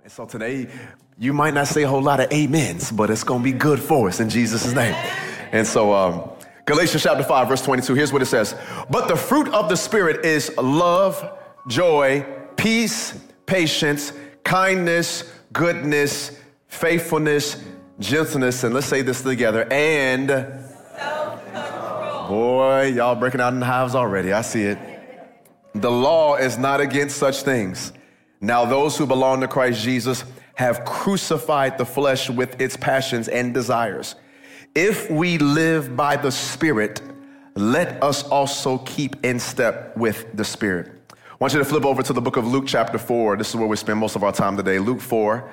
And so today, you might not say a whole lot of amens, but it's going to be good for us in Jesus' name. And so Galatians chapter 5, verse 22, here's what it says. But the fruit of the Spirit is love, joy, peace, patience, kindness, goodness, faithfulness, gentleness, and let's say this together, and self-control. Boy, y'all breaking out in the hives already. I see it. The law is not against such things. Now those who belong to Christ Jesus have crucified the flesh with its passions and desires. If we live by the Spirit, let us also keep in step with the Spirit. I want you to flip over to the book of Luke chapter 4. This is where we spend most of our time today. Luke 4,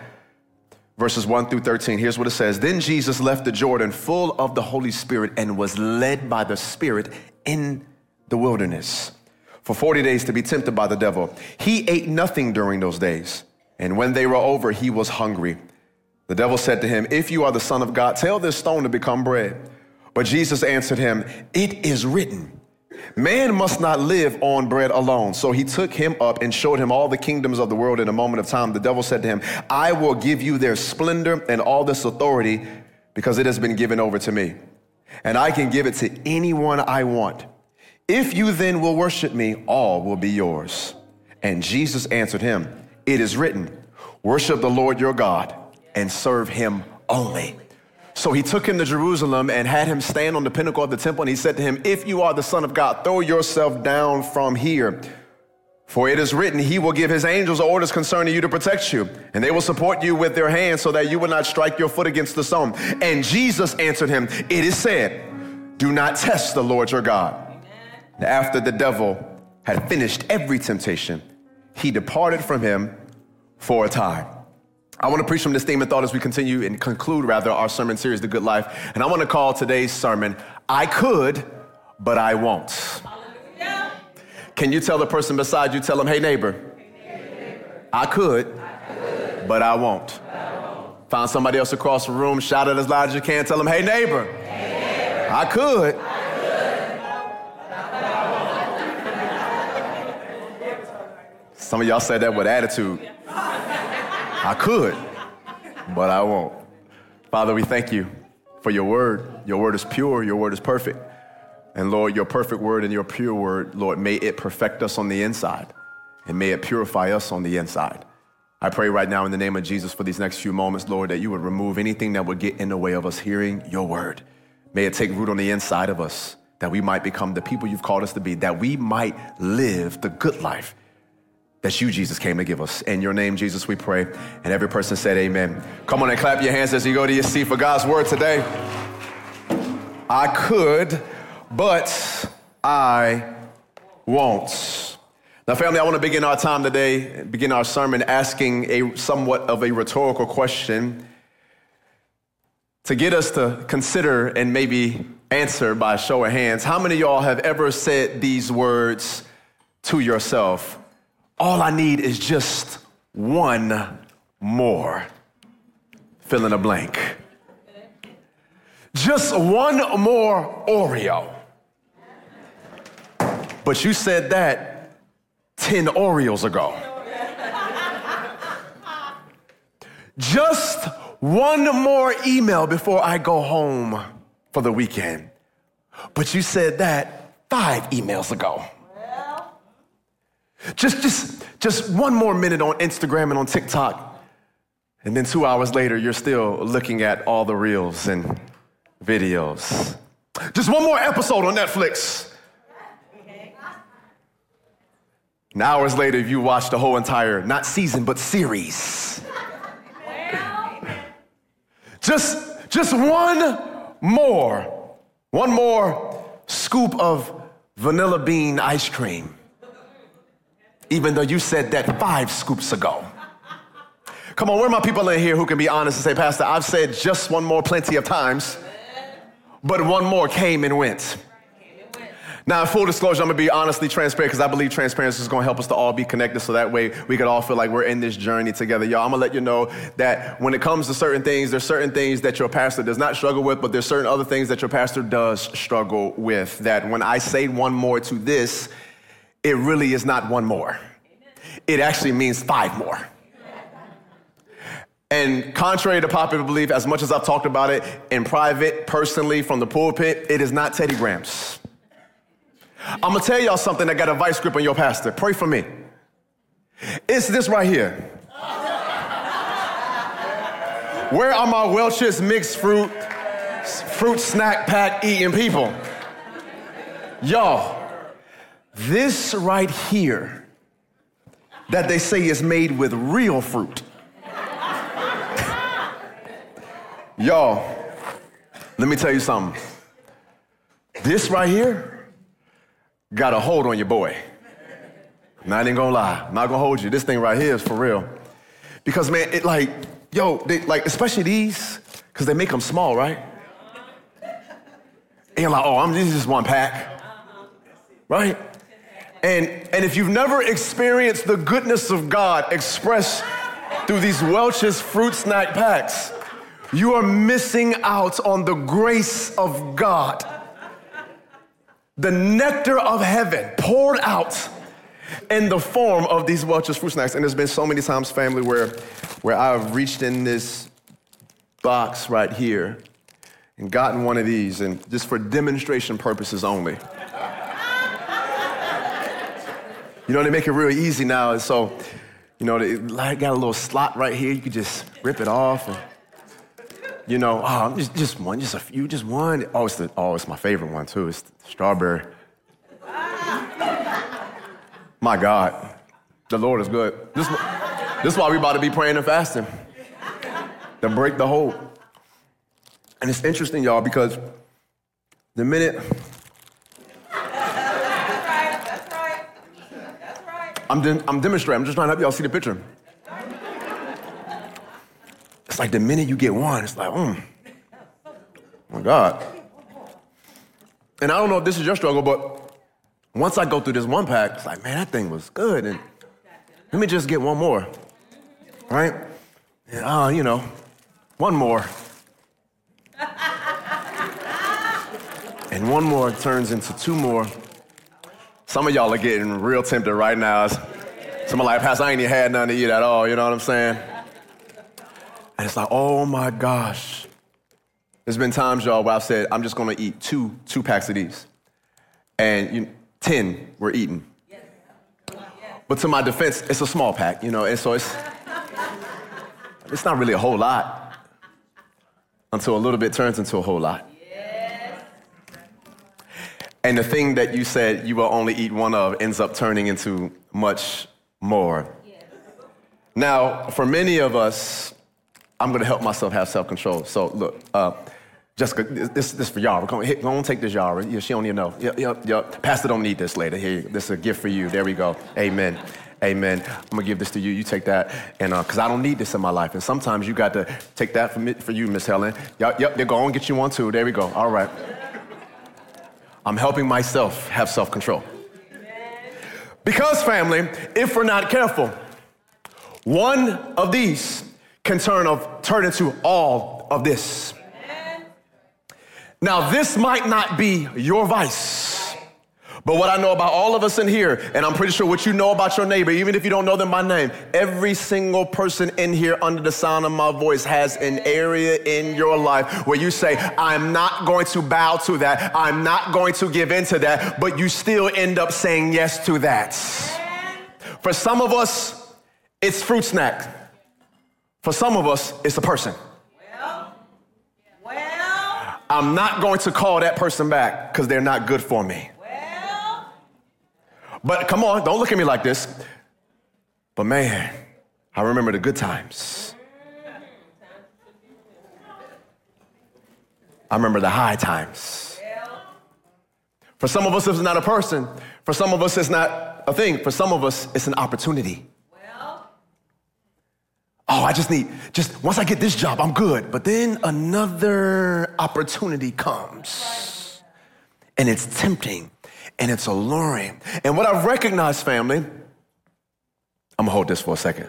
verses 1 through 13. Here's what it says. Then Jesus left the Jordan full of the Holy Spirit and was led by the Spirit in the wilderness for 40 days to be tempted by the devil. He ate nothing during those days, and when they were over, he was hungry. The devil said to him, if you are the Son of God, tell this stone to become bread. But Jesus answered him, it is written, man must not live on bread alone. So he took him up and showed him all the kingdoms of the world in a moment of time. The devil said to him, I will give you their splendor and all this authority because it has been given over to me, and I can give it to anyone I want. If you then will worship me, all will be yours. And Jesus answered him, it is written, worship the Lord your God and serve him only. So he took him to Jerusalem and had him stand on the pinnacle of the temple. And he said to him, if you are the Son of God, throw yourself down from here. For it is written, he will give his angels orders concerning you to protect you, and they will support you with their hands so that you will not strike your foot against the stone. And Jesus answered him, it is said, do not test the Lord your God. After the devil had finished every temptation, he departed from him for a time. I want to preach from this theme of thought as we continue and conclude, our sermon series, The Good Life. And I want to call today's sermon, I could, but I won't. Hallelujah. Can you tell the person beside you, tell them, hey neighbor, I could, but I won't. Find somebody else across the room, shout it as loud as you can, tell them, hey neighbor, I could. Some of y'all said that with attitude. I could, but I won't. Father, we thank you for your word. Your word is pure. Your word is perfect. And Lord, your perfect word and your pure word, Lord, may it perfect us on the inside, and may it purify us on the inside. I pray right now in the name of Jesus for these next few moments, Lord, that you would remove anything that would get in the way of us hearing your word. May it take root on the inside of us, that we might become the people you've called us to be, that we might live the good life that you, Jesus, came to give us. In your name, Jesus, we pray. And every person said amen. Come on and clap your hands as you go to your seat for God's word today. I could, but I won't. Now, family, I want to begin our time today, begin our sermon asking a somewhat of a rhetorical question to get us to consider and maybe answer by a show of hands. How many of y'all have ever said these words to yourself? All I need is just one more. Fill in a blank. Just one more Oreo. But you said that 10 Oreos ago. Just one more email before I go home for the weekend. But you said that 5 emails ago. Just one more minute on Instagram and on TikTok. And then 2 hours later, you're still looking at all the reels and videos. Just one more episode on Netflix. And hours later, you watched the whole entire, not season, but series. Just one more scoop of vanilla bean ice cream. Even though you said that 5 scoops ago. Come on, where are my people in here who can be honest and say, Pastor, I've said just one more plenty of times, but one more came and went. Now, in full disclosure, I'm going to be honestly transparent because I believe transparency is going to help us to all be connected so that way we could all feel like we're in this journey together. Y'all, I'm going to let you know that when it comes to certain things, there's certain things that your pastor does not struggle with, but there's certain other things that your pastor does struggle with. That when I say one more to this, it really is not one more. It actually means 5 more. And contrary to popular belief, as much as I've talked about it in private, personally, from the pulpit, it is not Teddy Grahams. I'm going to tell y'all something that got a vice grip on your pastor. Pray for me. It's this right here. Where are my Welch's mixed fruit snack pack eating people? Y'all, this right here that they say is made with real fruit. Y'all, let me tell you something. This right here got a hold on your boy. I'm not even gonna lie. I'm not gonna hold you. This thing right here is for real. Because, man, it like, yo, they, like, especially these, because they make them small, right? And you're like, oh, this is just one pack, right? And if you've never experienced the goodness of God expressed through these Welch's fruit snack packs, you are missing out on the grace of God. The nectar of heaven poured out in the form of these Welch's fruit snacks. And there's been so many times, family, where I've reached in this box right here and gotten one of these, and just for demonstration purposes only. You know, they make it real easy now. And so, you know, they got a little slot right here. You could just rip it off. And, you know, just one, just a few, just one. It's my favorite one too. It's the strawberry. My God, the Lord is good. This is why we about to be praying and fasting to break the hold. And it's interesting, y'all, because the minute That's right. I'm demonstrating. I'm just trying to help y'all see the picture. It's like the minute you get one, it's like, oh my God. And I don't know if this is your struggle, but once I go through this one pack, it's like, man, that thing was good. And let me just get one more, right? And, you know, one more. And one more turns into two more. Some of y'all are getting real tempted right now. Some are like, Pastor, I ain't even had nothing to eat at all, you know what I'm saying? And it's like, oh my gosh. There's been times, y'all, where I've said, I'm just gonna eat two packs of these. And 10 we're eating. But to my defense, it's a small pack, you know, and so it's not really a whole lot until a little bit turns into a whole lot. And the thing that you said you will only eat one of ends up turning into much more. Now, for many of us, I'm going to help myself have self-control. So look, Jessica, this for y'all. Go on, take this, y'all. Yeah, she don't even know. Yep. Pastor don't need this later. Here, this is a gift for you. There we go. Amen. I'm going to give this to you. You take that. And because I don't need this in my life. And sometimes you got to take that for you, Miss Helen. Yep, they're going to get you one too. There we go. All right. I'm helping myself have self-control. Because, family, if we're not careful, one of these can turn into all of this. Now, this might not be your vice, but what I know about all of us in here, and I'm pretty sure what you know about your neighbor, even if you don't know them by name, every single person in here under the sound of my voice has an area in your life where you say, I'm not going to bow to that. I'm not going to give in to that, but you still end up saying yes to that. For some of us, it's fruit snack. For some of us, it's a person. I'm not going to call that person back because they're not good for me. But come on, don't look at me like this. But man, I remember the good times. I remember the high times. For some of us, it's not a person. For some of us, it's not a thing. For some of us, it's an opportunity. Oh, once I get this job, I'm good. But then another opportunity comes. And it's tempting. And it's alluring. And what I've recognized, family, I'm going to hold this for a second.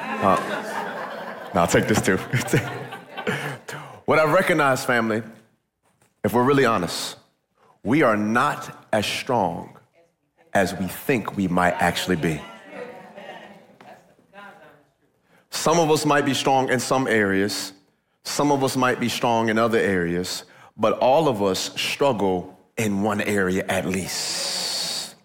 I'll take this too. What I've recognized, family, if we're really honest, we are not as strong as we think we might actually be. Some of us might be strong in some areas. Some of us might be strong in other areas, but all of us struggle in one area at least.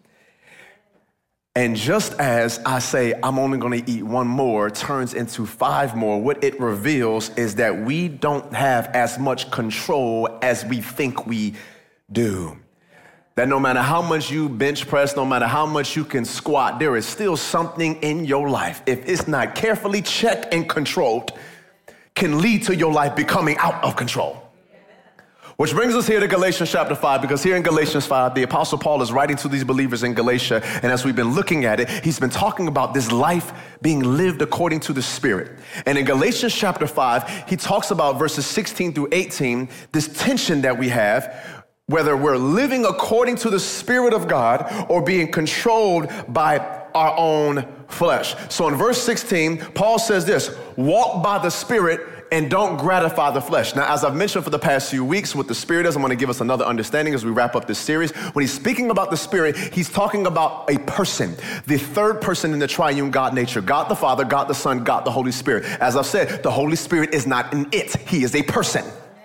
And just as I say, I'm only going to eat one more, turns into 5 more, what it reveals is that we don't have as much control as we think we do. That no matter how much you bench press, no matter how much you can squat, there is still something in your life, if it's not carefully checked and controlled, can lead to your life becoming out of control. Which brings us here to Galatians chapter 5, because here in Galatians 5, the Apostle Paul is writing to these believers in Galatia, and as we've been looking at it, he's been talking about this life being lived according to the Spirit. And in Galatians chapter 5, he talks about verses 16 through 18, this tension that we have, whether we're living according to the Spirit of God or being controlled by our own flesh. So in verse 16, Paul says this, walk by the Spirit and don't gratify the flesh. Now, as I've mentioned for the past few weeks, what the Spirit is, I'm going to give us another understanding as we wrap up this series. When he's speaking about the Spirit, he's talking about a person, the third person in the triune God nature, God the Father, God the Son, God the Holy Spirit. As I've said, the Holy Spirit is not an it, he is a person.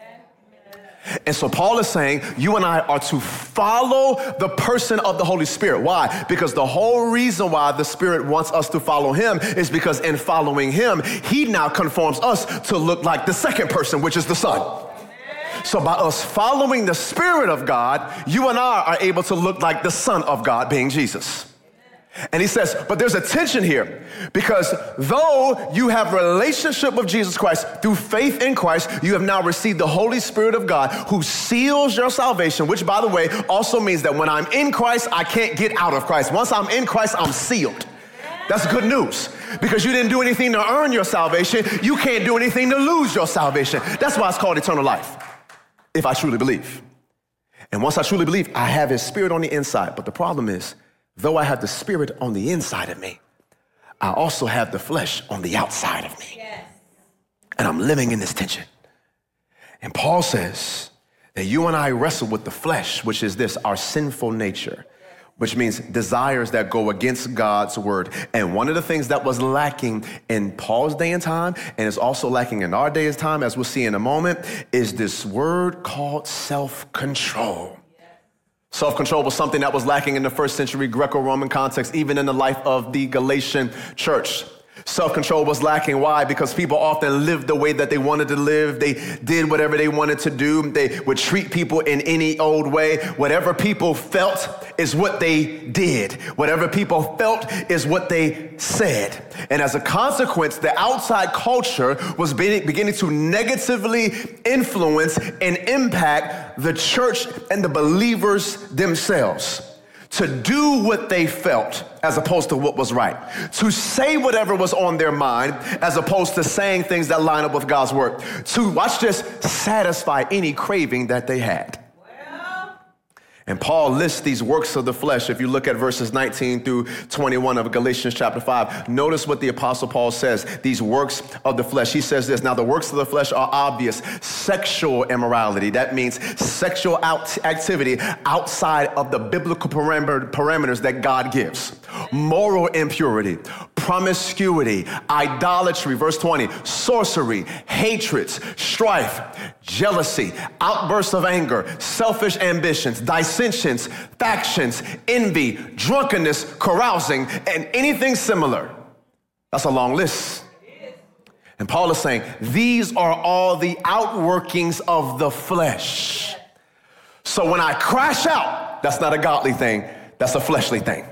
And so Paul is saying, you and I are to follow the person of the Holy Spirit. Why? Because the whole reason why the Spirit wants us to follow him is because in following him, he now conforms us to look like the second person, which is the Son. So by us following the Spirit of God, you and I are able to look like the Son of God, being Jesus. And he says, but there's a tension here, because though you have a relationship with Jesus Christ through faith in Christ, you have now received the Holy Spirit of God who seals your salvation, which, by the way, also means that when I'm in Christ, I can't get out of Christ. Once I'm in Christ, I'm sealed. That's good news, because you didn't do anything to earn your salvation. You can't do anything to lose your salvation. That's why it's called eternal life, if I truly believe. And once I truly believe, I have his Spirit on the inside. But the problem is, though I have the Spirit on the inside of me, I also have the flesh on the outside of me. Yes. And I'm living in this tension. And Paul says that you and I wrestle with the flesh, which is this, our sinful nature, which means desires that go against God's word. And one of the things that was lacking in Paul's day and time, and is also lacking in our day and time, as we'll see in a moment, is this word called self-control. Self-control was something that was lacking in the first century Greco-Roman context, even in the life of the Galatian church. Self-control was lacking. Why? Because people often lived the way that they wanted to live. They did whatever they wanted to do. They would treat people in any old way. Whatever people felt is what they did. Whatever people felt is what they said. And as a consequence, the outside culture was beginning to negatively influence and impact the church and the believers themselves. To do what they felt as opposed to what was right. To say whatever was on their mind as opposed to saying things that line up with God's word. To, watch this, satisfy any craving that they had. And Paul lists these works of the flesh. If you look at verses 19 through 21 of Galatians chapter 5, notice what the Apostle Paul says, these works of the flesh. He says this, now the works of the flesh are obvious. Sexual immorality, that means sexual activity outside of the biblical parameters that God gives. Moral impurity, promiscuity, idolatry, verse 20, sorcery, hatreds, strife, jealousy, outbursts of anger, selfish ambitions, dissensions, factions, envy, drunkenness, carousing, and anything similar. That's a long list. And Paul is saying, these are all the outworkings of the flesh. So when I crash out, that's not a godly thing, that's a fleshly thing.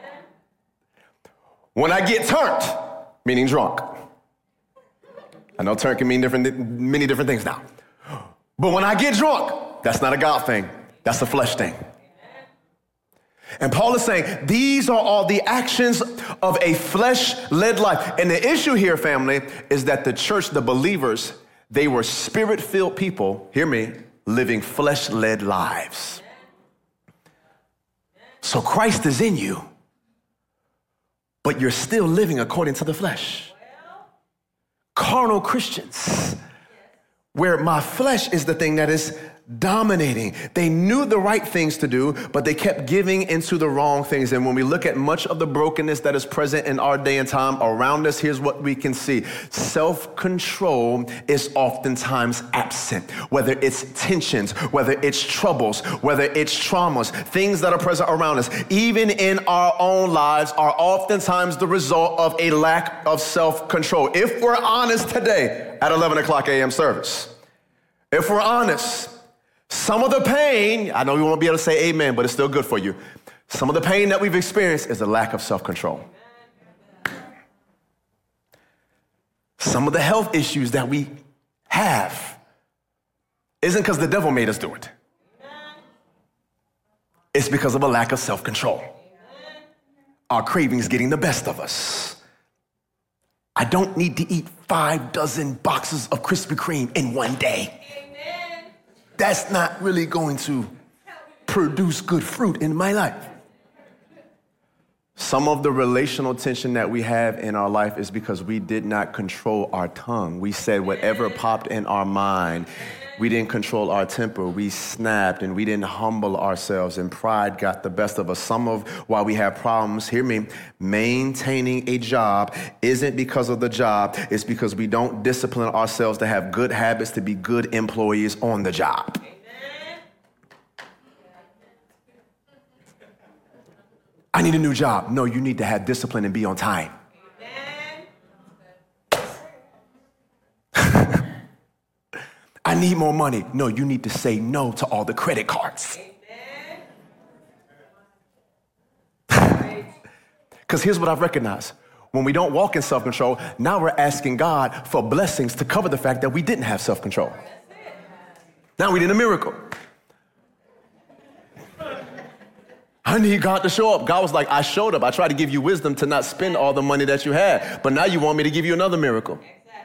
When I get turned, meaning drunk. I know turn can mean many different things now. But when I get drunk, that's not a God thing. That's a flesh thing. And Paul is saying, these are all the actions of a flesh-led life. And the issue here, family, is that the church, the believers, they were spirit-filled people, hear me, living flesh-led lives. So Christ is in you, but you're still living according to the flesh. Carnal Christians, where my flesh is the thing that is dominating. They knew the right things to do, but they kept giving into the wrong things. And when we look at much of the brokenness that is present in our day and time around us, here's what we can see. Self-control is oftentimes absent, whether it's tensions, whether it's troubles, whether it's traumas, things that are present around us, even in our own lives, are oftentimes the result of a lack of self-control. If we're honest today at 11 o'clock a.m. service, if we're honest, some of the pain, I know we won't be able to say amen, but it's still good for you. Some of the pain that we've experienced is a lack of self-control. Some of the health issues that we have isn't because the devil made us do it. It's because of a lack of self-control. Our cravings getting the best of us. I don't need to eat 5 dozen boxes of Krispy Kreme in one day. Amen. That's not really going to produce good fruit in my life. Some of the relational tension that we have in our life is because we did not control our tongue. We said whatever popped in our mind. We didn't control our temper. We snapped and we didn't humble ourselves, and pride got the best of us. Some of why we have problems, hear me, maintaining a job isn't because of the job. It's because we don't discipline ourselves to have good habits, to be good employees on the job. I need a new job. No, you need to have discipline and be on time. I need more money. No, you need to say no to all the credit cards. Because here's what I've recognized. When we don't walk in self-control, now we're asking God for blessings to cover the fact that we didn't have self-control. Now we need a miracle. I need God to show up. God was like, I showed up. I tried to give you wisdom to not spend all the money that you had, but now you want me to give you another miracle.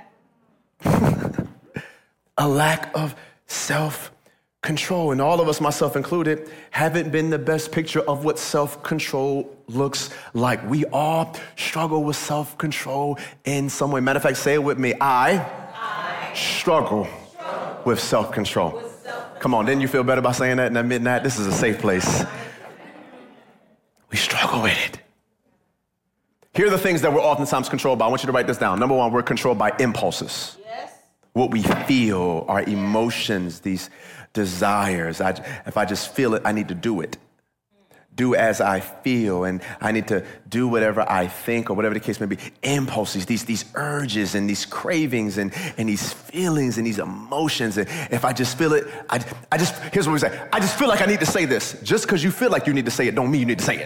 A lack of self-control. And all of us, myself included, haven't been the best picture of what self-control looks like. We all struggle with self-control in some way. Matter of fact, say it with me. I struggle with self-control. Come on, didn't you feel better by saying that in that midnight? This is a safe place. We struggle with it. Here are the things that we're oftentimes controlled by. I want you to write this down. Number one, we're controlled by impulses. What we feel, our emotions, these desires. If I just feel it, I need to do it. Do as I feel, and I need to do whatever I think, or whatever the case may be. Impulses, these urges and these cravings and these feelings and these emotions. And if I just feel it, I just, here's what we say. I just feel like I need to say this. Just because you feel like you need to say it don't mean you need to say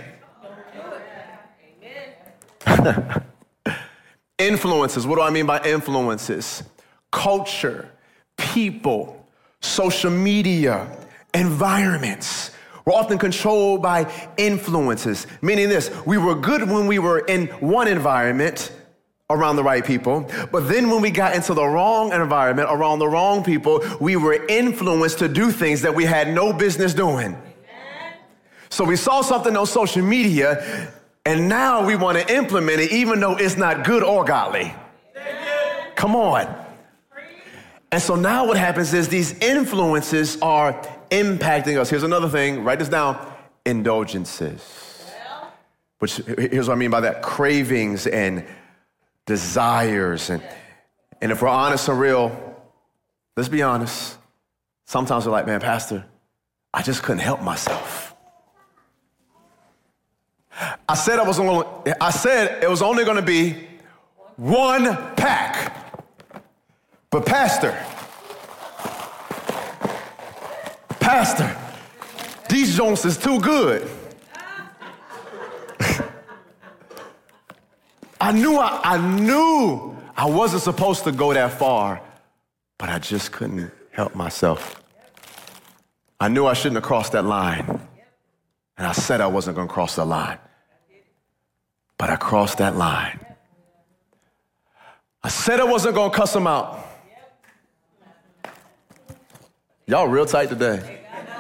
it. Influences, what do I mean by influences? Culture, people, social media, environments. We're often controlled by influences, meaning this, we were good when we were in one environment around the right people, but then when we got into the wrong environment around the wrong people, we were influenced to do things that we had no business doing. So we saw something on social media, and now we want to implement it even though it's not good or godly. Come on. And so now what happens is these influences are impacting us. Here's another thing, write this down, indulgences. Which, here's what I mean by that, cravings and desires. And if we're honest and real, let's be honest. Sometimes we're like, man, Pastor, I just couldn't help myself. I said it was only going to be one pack. But Pastor, these Jones is too good. I knew I wasn't supposed to go that far, but I just couldn't help myself. I knew I shouldn't have crossed that line. And I said I wasn't going to cross the line. But I crossed that line. I said I wasn't going to cuss him out. Y'all real tight today.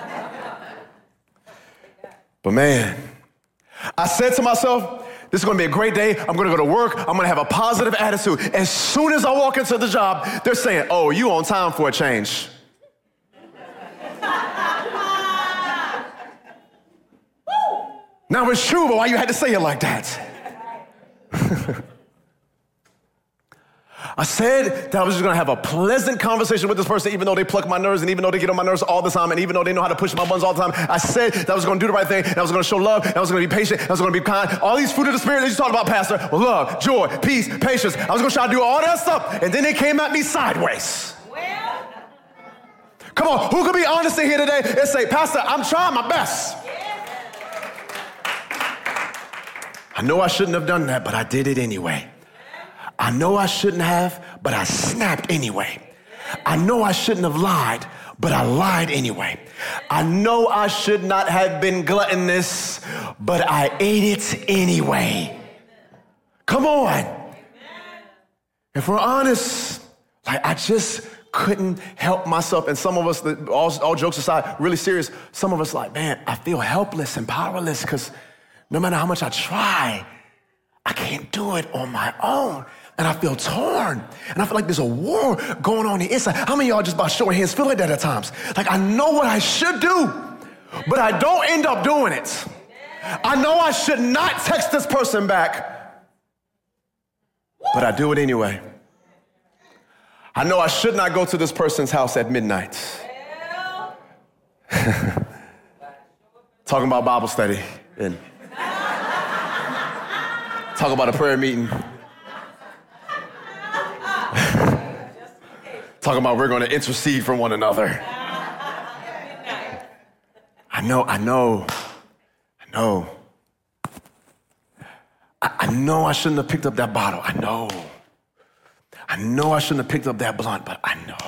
But man, I said to myself, this is going to be a great day. I'm going to go to work. I'm going to have a positive attitude. As soon as I walk into the job, they're saying, oh, you on time for a change. Now it's true, but why you had to say it like that? I said that I was just gonna have a pleasant conversation with this person, even though they pluck my nerves and even though they get on my nerves all the time and even though they know how to push my buttons all the time. I said that I was gonna do the right thing, and I was gonna show love, and I was gonna be patient, and I was gonna be kind. All these fruit of the Spirit that you talked about, Pastor, were love, joy, peace, patience. I was gonna try to do all that stuff, and then they came at me sideways. Come on, who could be honest in here today and say, Pastor, I'm trying my best. I know I shouldn't have done that, but I did it anyway. I know I shouldn't have, but I snapped anyway. I know I shouldn't have lied, but I lied anyway. I know I should not have been gluttonous, but I ate it anyway. Come on. If we're honest, like I just couldn't help myself. And some of us, all jokes aside, really serious, some of us like, man, I feel helpless and powerless because no matter how much I try, I can't do it on my own. And I feel torn. And I feel like there's a war going on the inside. How many of y'all just by showing hands feel like that at times? Like I know what I should do, but I don't end up doing it. I know I should not text this person back, but I do it anyway. I know I should not go to this person's house at midnight. Talking about Bible study and talk about a prayer meeting. Talking about we're going to intercede for one another. I know I shouldn't have picked up that bottle. I know I shouldn't have picked up that blunt, but I know.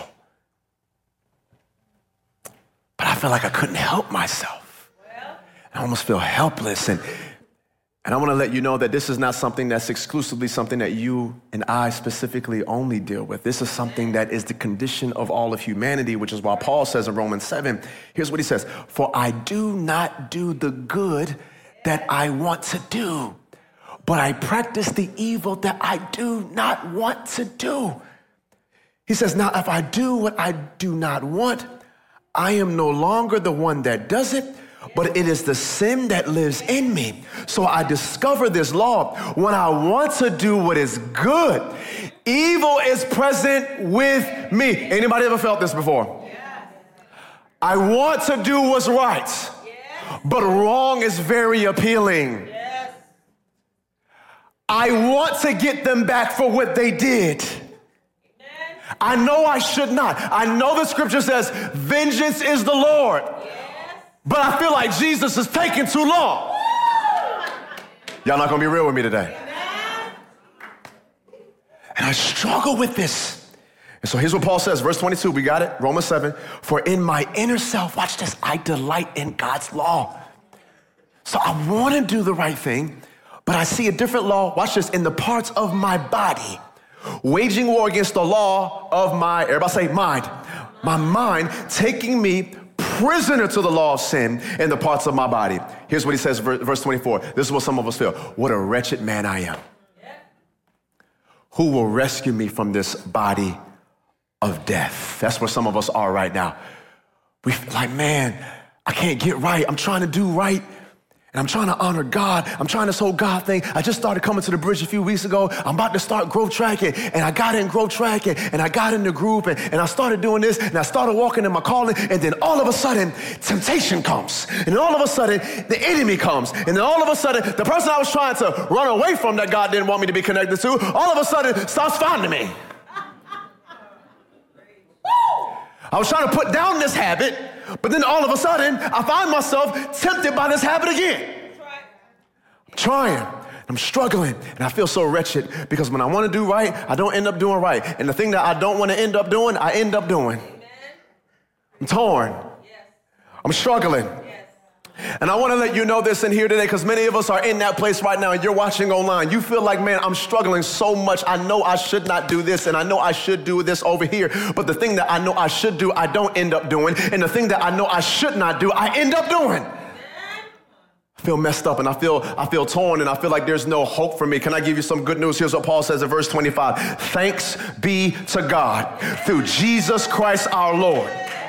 But I feel like I couldn't help myself. I almost feel helpless. And I want to let you know that this is not something that's exclusively something that you and I specifically only deal with. This is something that is the condition of all of humanity, which is why Paul says in Romans 7, here's what he says, for I do not do the good that I want to do, but I practice the evil that I do not want to do. He says, now if I do what I do not want, I am no longer the one that does it, but it is the sin that lives in me. So I discover this law. When I want to do what is good, evil is present with me. Anybody ever felt this before? Yes. I want to do what's right, yes, but wrong is very appealing. Yes. I want to get them back for what they did. I know I should not. I know the scripture says, vengeance is the Lord. But I feel like Jesus is taking too long. Y'all not going to be real with me today. And I struggle with this. And so here's what Paul says, verse 22, we got it, Romans 7. For in my inner self, watch this, I delight in God's law. So I want to do the right thing, but I see a different law, watch this, in the parts of my body, waging war against the law of my, everybody say mind. My mind, taking me prisoner to the law of sin in the parts of my body. Here's what he says, verse 24. This is what some of us feel. What a wretched man I am. Who will rescue me from this body of death? That's where some of us are right now. We feel like, man, I can't get right. I'm trying to do right. And I'm trying to honor God. I'm trying this whole God thing. I just started coming to the bridge a few weeks ago. I'm about to start growth tracking. And I got in growth tracking. And I got in the group. And I started doing this. And I started walking in my calling. And then all of a sudden, temptation comes. And then all of a sudden, the enemy comes. And then all of a sudden, the person I was trying to run away from that God didn't want me to be connected to, all of a sudden starts finding me. I was trying to put down this habit. But then all of a sudden, I find myself tempted by this habit again. I'm trying, I'm struggling, and I feel so wretched because when I want to do right, I don't end up doing right. And the thing that I don't want to end up doing, I end up doing. I'm torn. I'm struggling. And I want to let you know this in here today because many of us are in that place right now and you're watching online. You feel like, man, I'm struggling so much. I know I should not do this and I know I should do this over here. But the thing that I know I should do, I don't end up doing. And the thing that I know I should not do, I end up doing. I feel messed up and I feel torn and I feel like there's no hope for me. Can I give you some good news? Here's what Paul says in verse 25. Thanks be to God through Jesus Christ our Lord.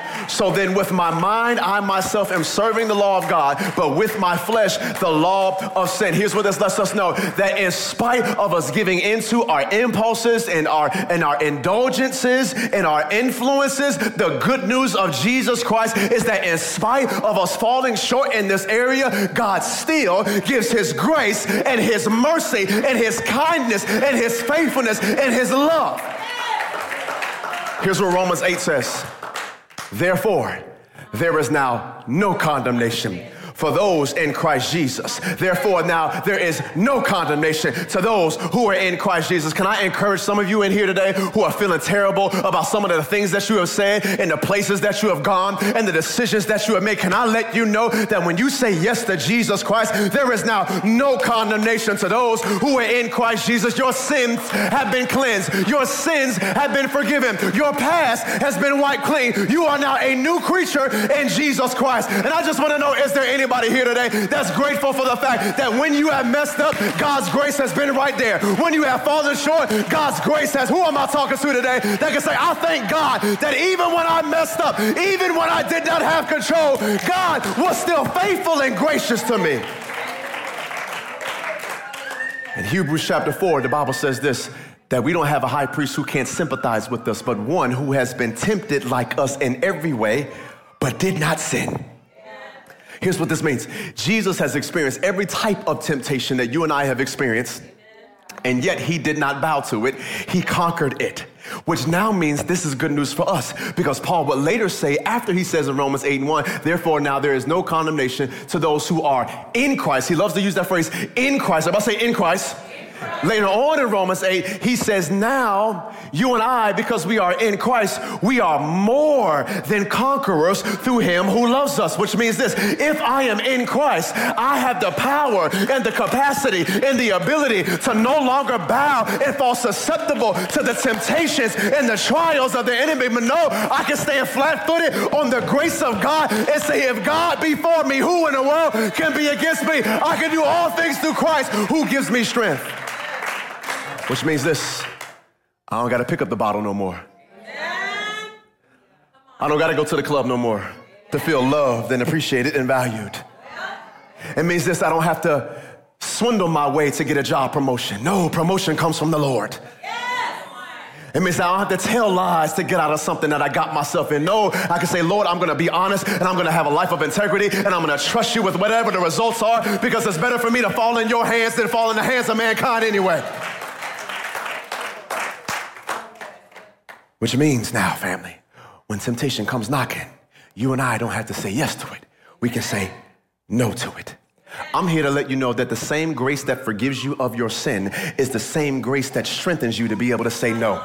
So then with my mind, I myself am serving the law of God, but with my flesh, the law of sin. Here's what this lets us know, that in spite of us giving into our impulses and our indulgences and our influences, the good news of Jesus Christ is that in spite of us falling short in this area, God still gives his grace and his mercy and his kindness and his faithfulness and his love. Here's what Romans 8 says. Therefore, there is now no condemnation for those in Christ Jesus. Therefore, now there is no condemnation to those who are in Christ Jesus. Can I encourage some of you in here today who are feeling terrible about some of the things that you have said and the places that you have gone and the decisions that you have made? Can I let you know that when you say yes to Jesus Christ, there is now no condemnation to those who are in Christ Jesus. Your sins have been cleansed. Your sins have been forgiven. Your past has been wiped clean. You are now a new creature in Jesus Christ. And I just want to know, is there anybody here today that's grateful for the fact that when you have messed up, God's grace has been right there? When you have fallen short, God's grace has. Who am I talking to today that can say, I thank God that even when I messed up, even when I did not have control, God was still faithful and gracious to me. In Hebrews chapter 4, the Bible says this, that we don't have a high priest who can't sympathize with us, but one who has been tempted like us in every way, but did not sin. Here's what this means. Jesus has experienced every type of temptation that you and I have experienced, and yet he did not bow to it. He conquered it, which now means this is good news for us, because Paul would later say, after he says in Romans 8:1, therefore now there is no condemnation to those who are in Christ. He loves to use that phrase, in Christ. I'm about to say in Christ. Later on in Romans 8, he says, now you and I, because we are in Christ, we are more than conquerors through him who loves us, which means this: if I am in Christ, I have the power and the capacity and the ability to no longer bow and fall susceptible to the temptations and the trials of the enemy. But no, I can stand flat-footed on the grace of God and say, if God be for me, who in the world can be against me? I can do all things through Christ who gives me strength. Which means this: I don't got to pick up the bottle no more. I don't got to go to the club no more to feel loved and appreciated and valued. It means this: I don't have to swindle my way to get a job promotion. No, promotion comes from the Lord. It means I don't have to tell lies to get out of something that I got myself in. No, I can say, Lord, I'm going to be honest, and I'm going to have a life of integrity, and I'm going to trust you with whatever the results are, because it's better for me to fall in your hands than fall in the hands of mankind anyway. Which means now, family, when temptation comes knocking, you and I don't have to say yes to it. We can say no to it. I'm here to let you know that the same grace that forgives you of your sin is the same grace that strengthens you to be able to say no.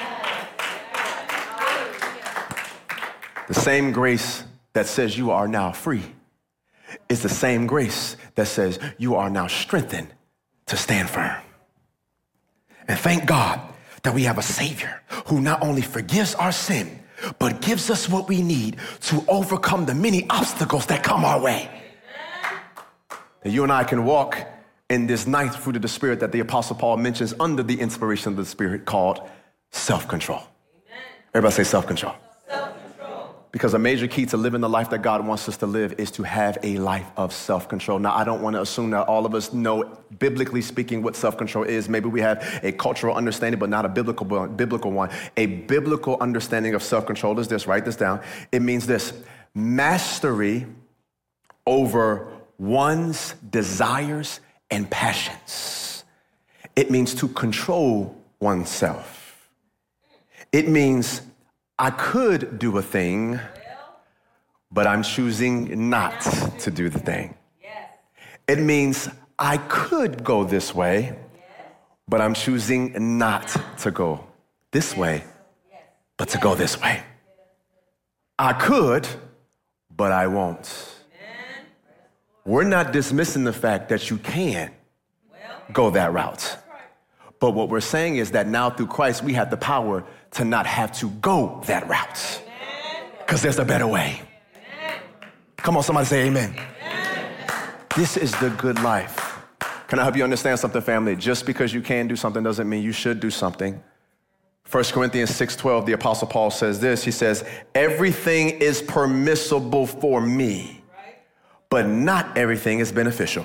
The same grace that says you are now free is the same grace that says you are now strengthened to stand firm. And thank God that we have a Savior who not only forgives our sin, but gives us what we need to overcome the many obstacles that come our way. That you and I can walk in this ninth fruit of the Spirit that the Apostle Paul mentions under the inspiration of the Spirit, called self-control. Everybody say self-control. Because a major key to living the life that God wants us to live is to have a life of self-control. Now, I don't want to assume that all of us know, biblically speaking, what self-control is. Maybe we have a cultural understanding, but not a biblical one. A biblical understanding of self-control is this. Write this down. It means this: mastery over one's desires and passions. It means to control oneself. It means I could do a thing, but I'm choosing not to do the thing. It means I could go this way, but I'm choosing not to go this way, but to go this way. I could, but I won't. We're not dismissing the fact that you can go that route. But what we're saying is that now through Christ, we have the power to not have to go that route, because there's a better way. Come on, somebody say amen. This is the good life. Can I help you understand something, family? Just because you can do something doesn't mean you should do something. 1 Corinthians 6:12, the Apostle Paul says this. He says, everything is permissible for me, but not everything is beneficial.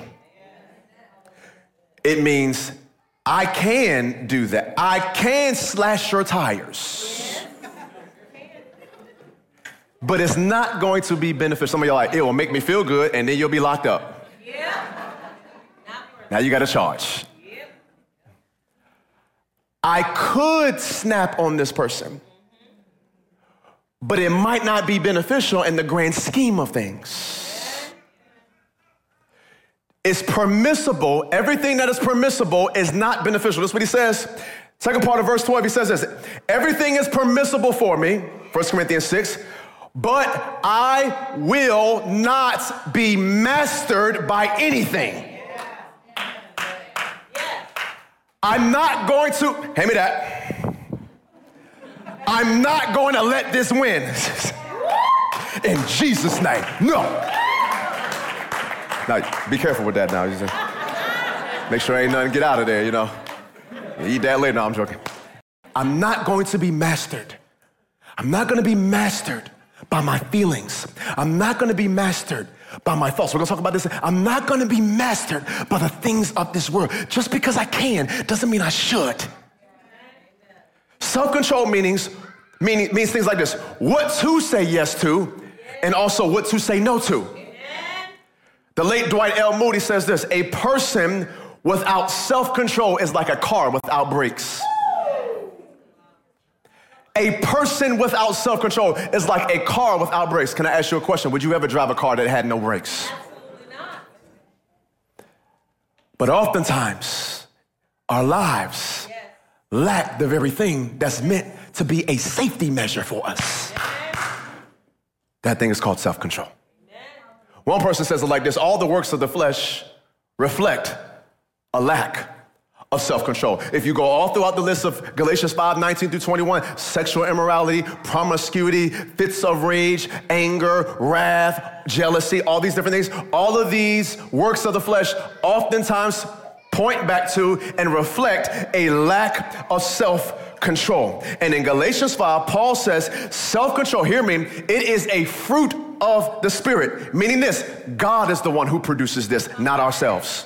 It means I can do that. I can slash your tires. But it's not going to be beneficial. Some of you are like, it will make me feel good, and then you'll be locked up. Now you got to charge. I could snap on this person, but it might not be beneficial in the grand scheme of things. It's permissible. Everything that is permissible is not beneficial. That's what he says. Second part of verse 12, he says this. Everything is permissible for me, 1 Corinthians 6, but I will not be mastered by anything. I'm not going to, hand me that. I'm not going to let this win. In Jesus' name, no. Now, be careful with that now. Make sure ain't nothing get out of there, you know. You eat that later. No, I'm joking. I'm not going to be mastered. I'm not going to be mastered by my feelings. I'm not going to be mastered by my thoughts. We're going to talk about this. I'm not going to be mastered by the things of this world. Just because I can doesn't mean I should. Self-control means things like this. What to say yes to, and also what to say no to. The late Dwight L. Moody says this, a person without self-control is like a car without brakes. A person without self-control is like a car without brakes. Can I ask you a question? Would you ever drive a car that had no brakes? Absolutely not. But oftentimes, our lives lack the very thing that's meant to be a safety measure for us. That thing is called self-control. One person says it like this, all the works of the flesh reflect a lack of self-control. If you go all throughout the list of Galatians 5:19 through 21, sexual immorality, promiscuity, fits of rage, anger, wrath, jealousy, all these different things, all of these works of the flesh oftentimes point back to and reflect a lack of self-control. And in Galatians 5, Paul says, self-control, hear me, it is a fruit of the Spirit, meaning this, God is the one who produces this, not ourselves.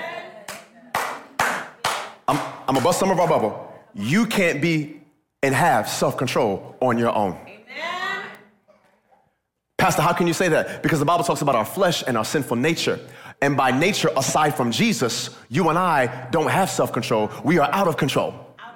I'm gonna bust some of our bubble. You can't be and have self-control on your own. Amen. Pastor, how can you say that? Because the Bible talks about our flesh and our sinful nature. And by nature, aside from Jesus, you and I don't have self-control. We are out of control.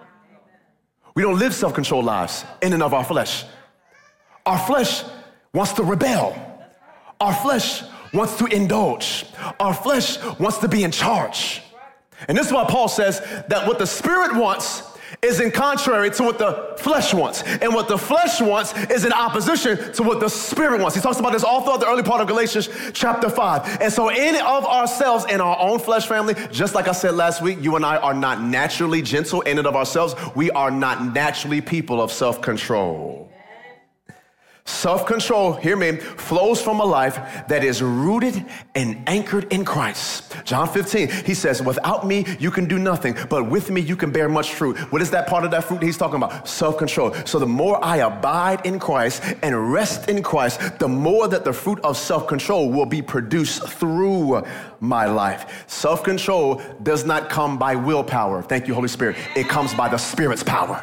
We don't live self-controlled lives in and of our flesh. Our flesh wants to rebel. Our flesh wants to indulge. Our flesh wants to be in charge. And this is why Paul says that what the Spirit wants is in contrary to what the flesh wants. And what the flesh wants is in opposition to what the Spirit wants. He talks about this all throughout the early part of Galatians chapter 5. And so in and of ourselves, in our own flesh family, just like I said last week, you and I are not naturally gentle in and of ourselves. We are not naturally people of self-control. Self-control, hear me, flows from a life that is rooted and anchored in Christ. John 15, he says, without me, you can do nothing, but with me, you can bear much fruit. What is that part of that fruit he's talking about? Self-control. So the more I abide in Christ and rest in Christ, the more that the fruit of self-control will be produced through my life. Self-control does not come by willpower. Thank you, Holy Spirit. It comes by the Spirit's power.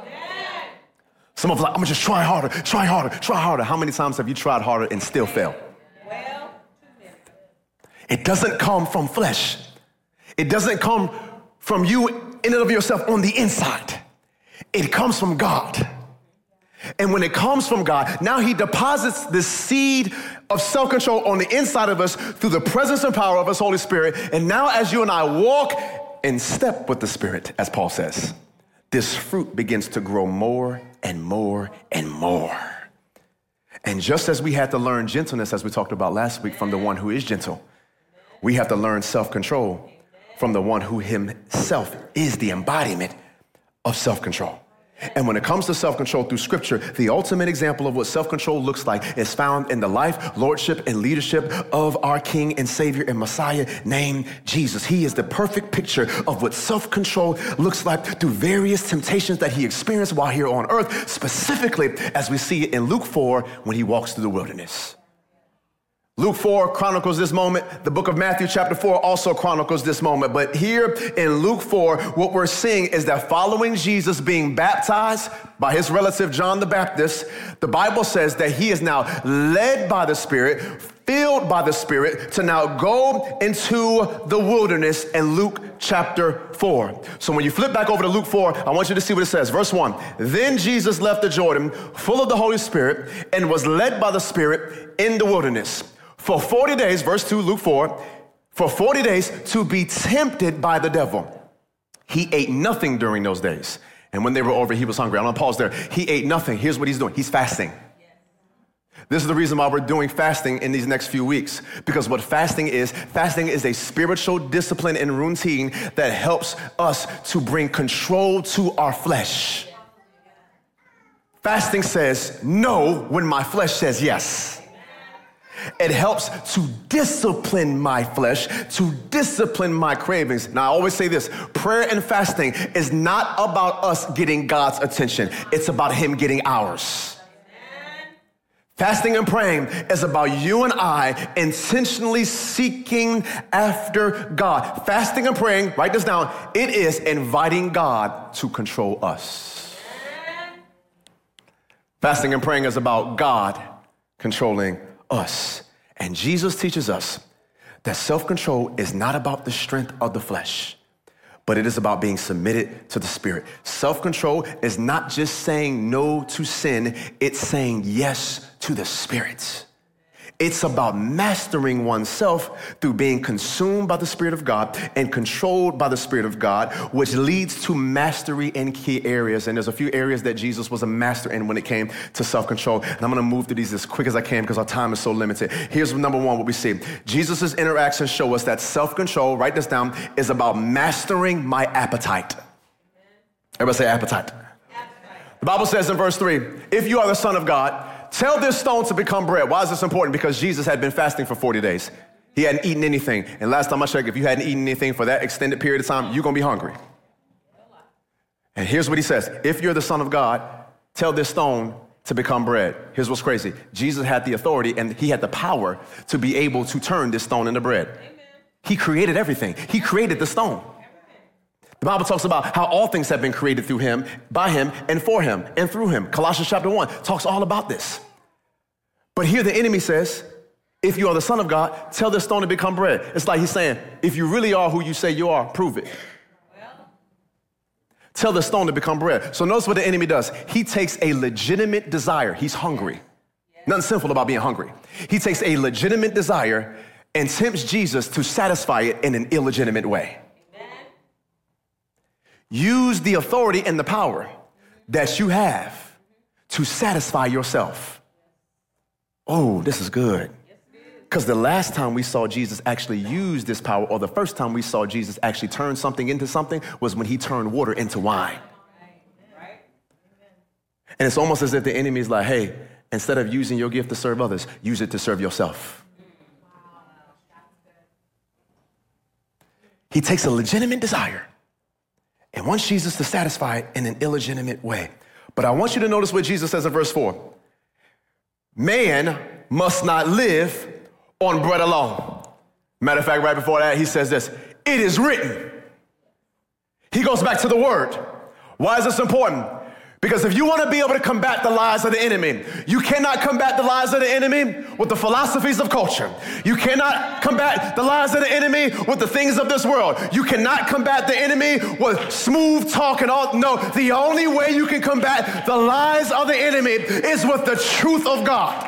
Some of us are like, I'm gonna just try harder, try harder, try harder. How many times have you tried harder and still failed? Well, it doesn't come from flesh. It doesn't come from you in and of yourself on the inside. It comes from God. And when it comes from God, now he deposits the seed of self-control on the inside of us through the presence and power of his Holy Spirit. And now as you and I walk in step with the Spirit, as Paul says, this fruit begins to grow more and more and more. And just as we had to learn gentleness, as we talked about last week, from the one who is gentle, we have to learn self-control from the one who himself is the embodiment of self-control. And when it comes to self-control through scripture, the ultimate example of what self-control looks like is found in the life, lordship, and leadership of our King and Savior and Messiah named Jesus. He is the perfect picture of what self-control looks like through various temptations that he experienced while here on earth, specifically as we see it in Luke 4 when he walks through the wilderness. Luke 4 chronicles this moment. The book of Matthew chapter 4 also chronicles this moment. But here in Luke 4, what we're seeing is that following Jesus being baptized by his relative John the Baptist, the Bible says that he is now led by the Spirit, filled by the Spirit to now go into the wilderness in Luke chapter 4. So when you flip back over to Luke 4, I want you to see what it says. Verse 1, then Jesus left the Jordan full of the Holy Spirit and was led by the Spirit in the wilderness for 40 days, verse 2, Luke 4, for 40 days to be tempted by the devil. He ate nothing during those days. And when they were over, he was hungry. I'm going to pause there. He ate nothing. Here's what he's doing. He's fasting. This is the reason why we're doing fasting in these next few weeks, because what fasting is a spiritual discipline and routine that helps us to bring control to our flesh. Fasting says no when my flesh says yes. It helps to discipline my flesh, to discipline my cravings. Now, I always say this, prayer and fasting is not about us getting God's attention. It's about him getting ours. Fasting and praying is about you and I intentionally seeking after God. Fasting and praying, write this down, it is inviting God to control us. Fasting and praying is about God controlling us. And Jesus teaches us that self-control is not about the strength of the flesh, but it is about being submitted to the Spirit. Self-control is not just saying no to sin, it's saying yes to the Spirit. It's about mastering oneself through being consumed by the Spirit of God and controlled by the Spirit of God, which leads to mastery in key areas. And there's a few areas that Jesus was a master in when it came to self-control. And I'm going to move through these as quick as I can because our time is so limited. Here's number one, what we see. Jesus' interactions show us that self-control, write this down, is about mastering my appetite. Everybody say appetite. The Bible says in verse 3, if you are the Son of God, tell this stone to become bread. Why is this important? Because Jesus had been fasting for 40 days. He hadn't eaten anything. And last time I checked, if you hadn't eaten anything for that extended period of time, you're going to be hungry. And here's what he says. If you're the Son of God, tell this stone to become bread. Here's what's crazy. Jesus had the authority and he had the power to be able to turn this stone into bread. Amen. He created everything. He created the stone. The Bible talks about how all things have been created through him, by him, and for him, and through him. Colossians chapter 1 talks all about this. But here the enemy says, if you are the Son of God, tell this stone to become bread. It's like he's saying, if you really are who you say you are, prove it. Tell the stone to become bread. So notice what the enemy does. He takes a legitimate desire. He's hungry. Nothing sinful about being hungry. He takes a legitimate desire and tempts Jesus to satisfy it in an illegitimate way. Use the authority and the power that you have to satisfy yourself. Oh, this is good. Because the last time we saw Jesus actually use this power, or the first time we saw Jesus actually turn something into something, was when he turned water into wine. And it's almost as if the enemy is like, hey, instead of using your gift to serve others, use it to serve yourself. He takes a legitimate desire and wants Jesus to satisfy it in an illegitimate way. But I want you to notice what Jesus says in verse 4. Man must not live on bread alone. Matter of fact, right before that, he says this, it is written. He goes back to the word. Why is this important? Because if you want to be able to combat the lies of the enemy, you cannot combat the lies of the enemy with the philosophies of culture. You cannot combat the lies of the enemy with the things of this world. You cannot combat the enemy with smooth talk and all. No, the only way you can combat the lies of the enemy is with the truth of God.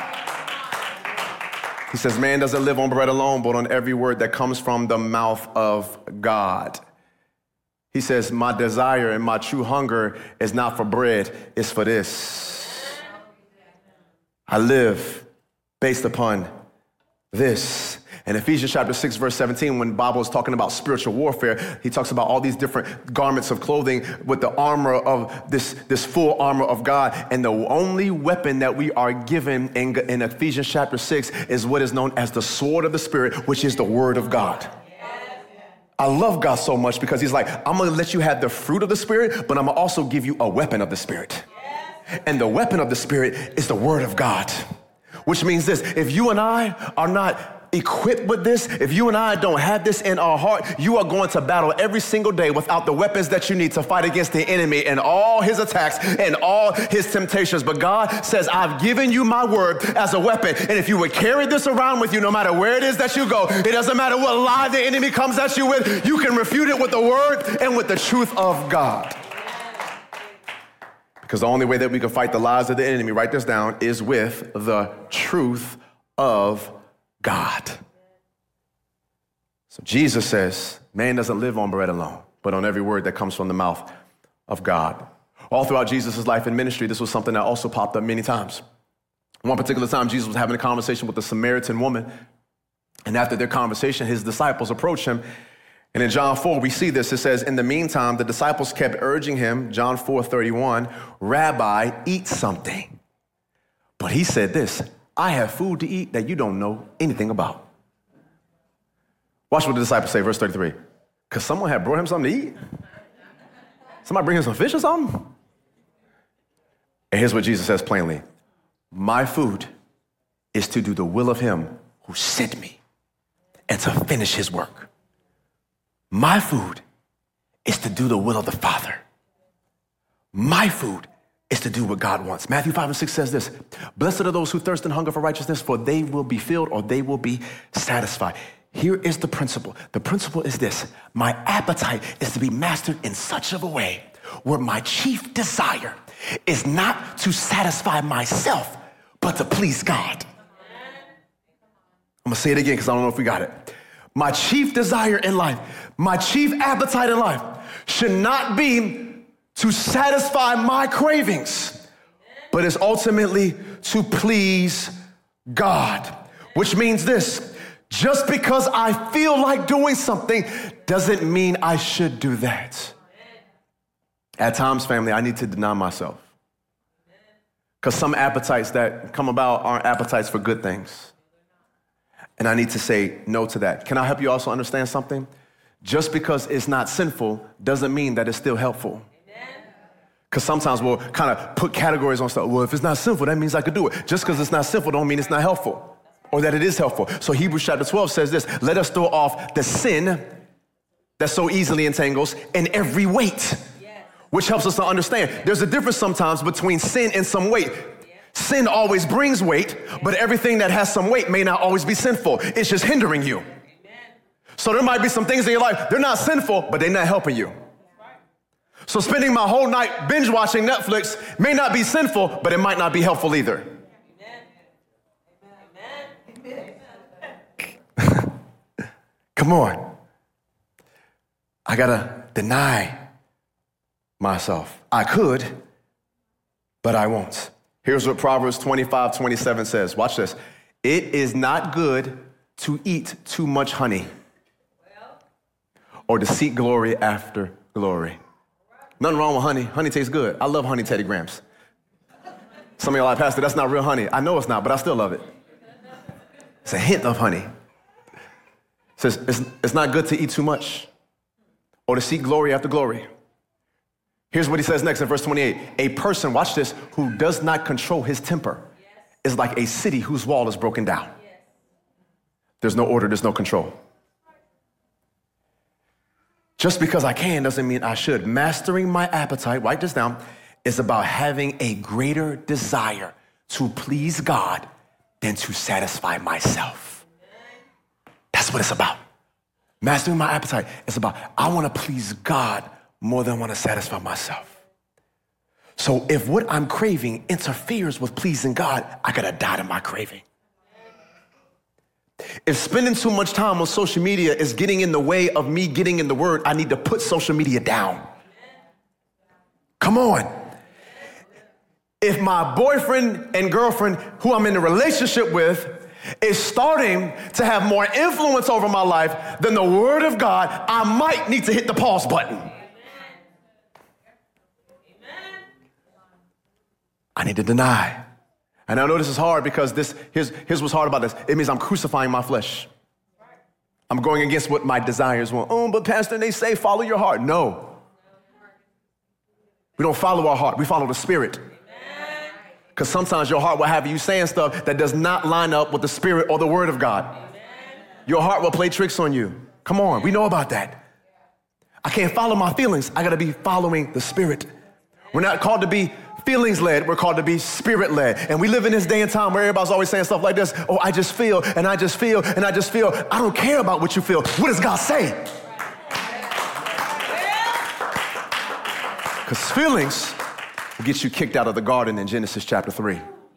He says, man doesn't live on bread alone, but on every word that comes from the mouth of God. He says, my desire and my true hunger is not for bread, it's for this. I live based upon this. In Ephesians chapter 6, verse 17, when Bible is talking about spiritual warfare, he talks about all these different garments of clothing with the armor of this full armor of God. And the only weapon that we are given in Ephesians chapter 6 is what is known as the sword of the Spirit, which is the word of God. I love God so much because he's like, I'm going to let you have the fruit of the Spirit, but I'm going to also give you a weapon of the Spirit. And the weapon of the Spirit is the word of God, which means this: if you and I are not equipped with this, if you and I don't have this in our heart, you are going to battle every single day without the weapons that you need to fight against the enemy and all his attacks and all his temptations. But God says, I've given you my word as a weapon. And if you would carry this around with you, no matter where it is that you go, it doesn't matter what lie the enemy comes at you with, you can refute it with the word and with the truth of God. Because the only way that we can fight the lies of the enemy, write this down, is with the truth of God. So Jesus says, man doesn't live on bread alone, but on every word that comes from the mouth of God. All throughout Jesus' life and ministry, this was something that also popped up many times. One particular time, Jesus was having a conversation with a Samaritan woman. And after their conversation, his disciples approached him. And in John 4, we see this. It says, in the meantime, the disciples kept urging him, John 4:31, Rabbi, eat something. But he said this: I have food to eat that you don't know anything about. Watch what the disciples say, verse 33. Because someone had brought him something to eat? Somebody bring him some fish or something? And here's what Jesus says plainly: my food is to do the will of him who sent me and to finish his work. My food is to do the will of the Father. My food is to do what God wants. Matthew 5:6 says this: blessed are those who thirst and hunger for righteousness, for they will be filled, or they will be satisfied. Here is the principle. The principle is this: my appetite is to be mastered in such of a way where my chief desire is not to satisfy myself, but to please God. I'm gonna say it again because I don't know if we got it. My chief desire in life, my chief appetite in life should not be to satisfy my cravings, but is ultimately to please God. Which means this: just because I feel like doing something doesn't mean I should do that. At times, family, I need to deny myself. Because some appetites that come about aren't appetites for good things. And I need to say no to that. Can I help you also understand something? Just because it's not sinful doesn't mean that it's still helpful. Because sometimes we'll kind of put categories on stuff. Well, if it's not sinful, that means I could do it. Just because it's not sinful don't mean it's not helpful, or that it is helpful. So Hebrews chapter 12 says this: let us throw off the sin that so easily entangles and every weight, which helps us to understand there's a difference sometimes between sin and some weight. Sin always brings weight, but everything that has some weight may not always be sinful. It's just hindering you. So there might be some things in your life, they're not sinful, but they're not helping you. So spending my whole night binge watching Netflix may not be sinful, but it might not be helpful either. Come on. I gotta deny myself. I could, but I won't. Here's what Proverbs 25:27 says. Watch this. It is not good to eat too much honey or to seek glory after glory. Nothing wrong with honey. Honey tastes good. I love honey Teddy Grahams. Some of y'all like, Pastor, that's not real honey. I know it's not, but I still love it. It's a hint of honey. It says it's not good to eat too much or to seek glory after glory. Here's what he says next in verse 28. A person, watch this, who does not control his temper is like a city whose wall is broken down. There's no order, there's no control. Just because I can doesn't mean I should. Mastering my appetite, write this down, is about having a greater desire to please God than to satisfy myself. That's what it's about. Mastering my appetite is about, I want to please God more than I want to satisfy myself. So if what I'm craving interferes with pleasing God, I got to die to my craving. If spending too much time on social media is getting in the way of me getting in the word, I need to put social media down. Come on. If my boyfriend and girlfriend who I'm in a relationship with is starting to have more influence over my life than the Word of God, I might need to hit the pause button. I need to deny. And I know this is hard because here's what's hard about this. It means I'm crucifying my flesh. I'm going against what my desires want. Oh, but Pastor, they say follow your heart. No. We don't follow our heart. We follow the Spirit. Because sometimes your heart will have you saying stuff that does not line up with the Spirit or the Word of God. Your heart will play tricks on you. Come on, we know about that. I can't follow my feelings. I got to be following the Spirit. We're not called to be feelings-led. We're called to be Spirit-led. And we live in this day and time where everybody's always saying stuff like this. Oh, I just feel, and I just feel, and I just feel. I don't care about what you feel. What does God say? Because feelings will get you kicked out of the garden in Genesis chapter 3.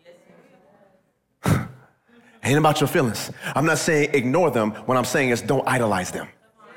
Ain't about your feelings. I'm not saying ignore them. What I'm saying is don't idolize them.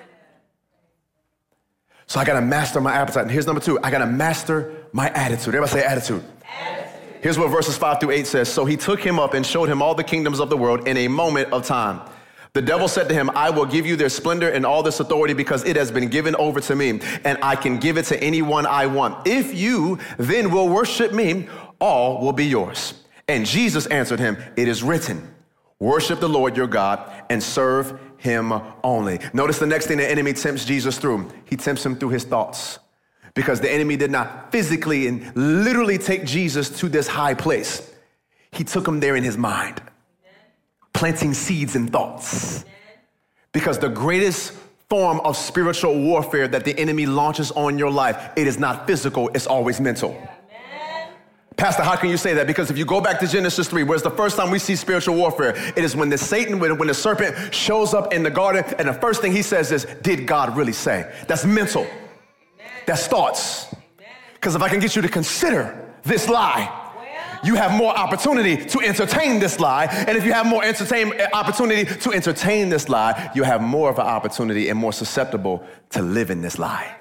So I got to master my appetite. And here's number 2. I got to master my attitude. Everybody say attitude. Here's what verses 5 through 8 says. So he took him up and showed him all the kingdoms of the world in a moment of time. The devil said to him, I will give you their splendor and all this authority because it has been given over to me, and I can give it to anyone I want. If you then will worship me, all will be yours. And Jesus answered him, it is written, worship the Lord your God and serve him only. Notice the next thing the enemy tempts Jesus through. He tempts him through his thoughts, because the enemy did not physically and literally take Jesus to this high place. He took him there in his mind, planting seeds and thoughts. Because the greatest form of spiritual warfare that the enemy launches on your life, it is not physical, it's always mental. Pastor, how can you say that? Because if you go back to Genesis 3, where's the first time we see spiritual warfare? It is when the serpent shows up in the garden, and the first thing he says is, did God really say? That's mental. That's thoughts. Because if I can get you to consider this lie, you have more opportunity to entertain this lie. And if you have more opportunity to entertain this lie, you have more of an opportunity and more susceptible to live in this lie.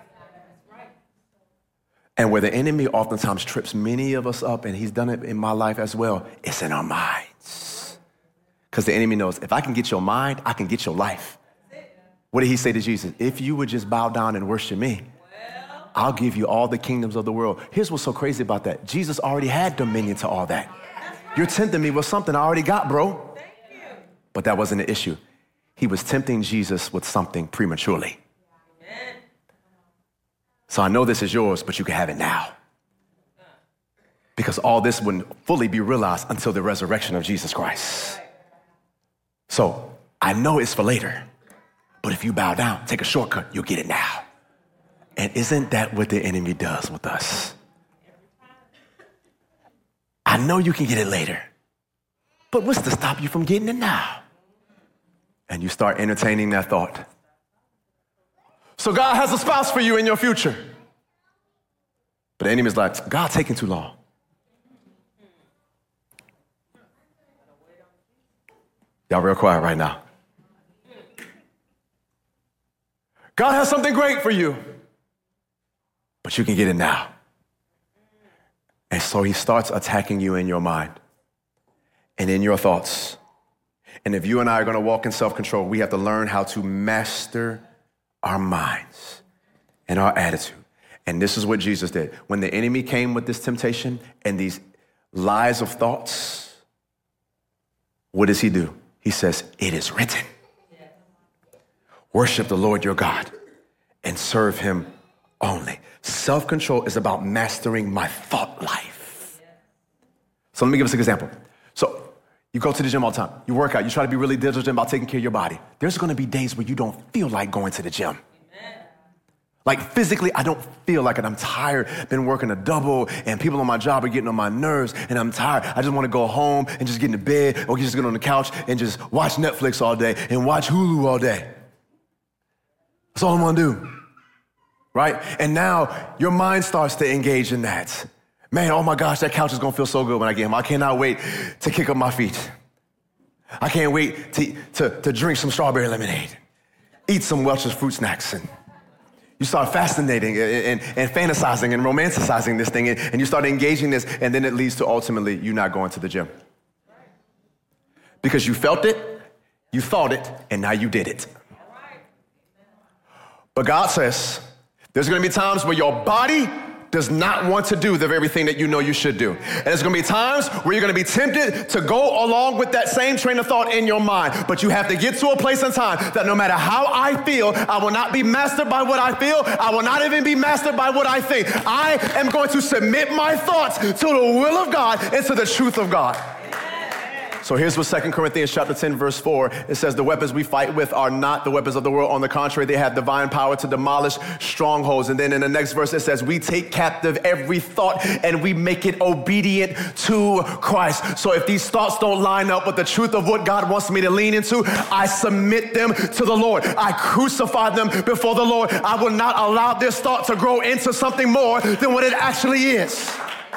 And where the enemy oftentimes trips many of us up, and he's done it in my life as well, it's in our minds. Because the enemy knows, if I can get your mind, I can get your life. What did he say to Jesus? If you would just bow down and worship me, I'll give you all the kingdoms of the world. Here's what's so crazy about that. Jesus already had dominion to all that. You're tempting me with something I already got, bro. But that wasn't the issue. He was tempting Jesus with something prematurely. So I know this is yours, but you can have it now. Because all this wouldn't fully be realized until the resurrection of Jesus Christ. So I know it's for later, but if you bow down, take a shortcut, you'll get it now. And isn't that what the enemy does with us? I know you can get it later, but what's to stop you from getting it now? And you start entertaining that thought. So God has a spouse for you in your future. But the enemy's like, God's taking too long. Y'all real quiet right now. God has something great for you, but you can get it now. And so he starts attacking you in your mind and in your thoughts. And if you and I are going to walk in self-control, we have to learn how to master our minds and our attitude. And this is what Jesus did. When the enemy came with this temptation and these lies of thoughts, what does he do? He says, it is written. Worship the Lord your God and serve him only. Self-control is about mastering my thought life. So let me give us an example. So you go to the gym all the time. You work out. You try to be really diligent about taking care of your body. There's going to be days where you don't feel like going to the gym. Amen. Like physically, I don't feel like it. I'm tired. Been working a double, and people on my job are getting on my nerves, and I'm tired. I just want to go home and just get in the bed or just get on the couch and just watch Netflix all day and watch Hulu all day. That's all I want to do. Right? And now your mind starts to engage in that. Man, oh my gosh, that couch is going to feel so good when I get home. I cannot wait to kick up my feet. I can't wait to drink some strawberry lemonade, eat some Welch's fruit snacks. And you start fascinating and fantasizing and romanticizing this thing, and you start engaging this, and then it leads to ultimately you not going to the gym. because you felt it, you thought it, and now you did it. But God says there's going to be times where your body does not want to do the very thing that you know you should do. And there's going to be times where you're going to be tempted to go along with that same train of thought in your mind. But you have to get to a place in time that no matter how I feel, I will not be mastered by what I feel. I will not even be mastered by what I think. I am going to submit my thoughts to the will of God and to the truth of God. So here's what 2 Corinthians chapter 10, verse 4, it says, the weapons we fight with are not the weapons of the world. On the contrary, they have divine power to demolish strongholds. And then in the next verse, it says, we take captive every thought and we make it obedient to Christ. So if these thoughts don't line up with the truth of what God wants me to lean into, I submit them to the Lord. I crucify them before the Lord. I will not allow this thought to grow into something more than what it actually is.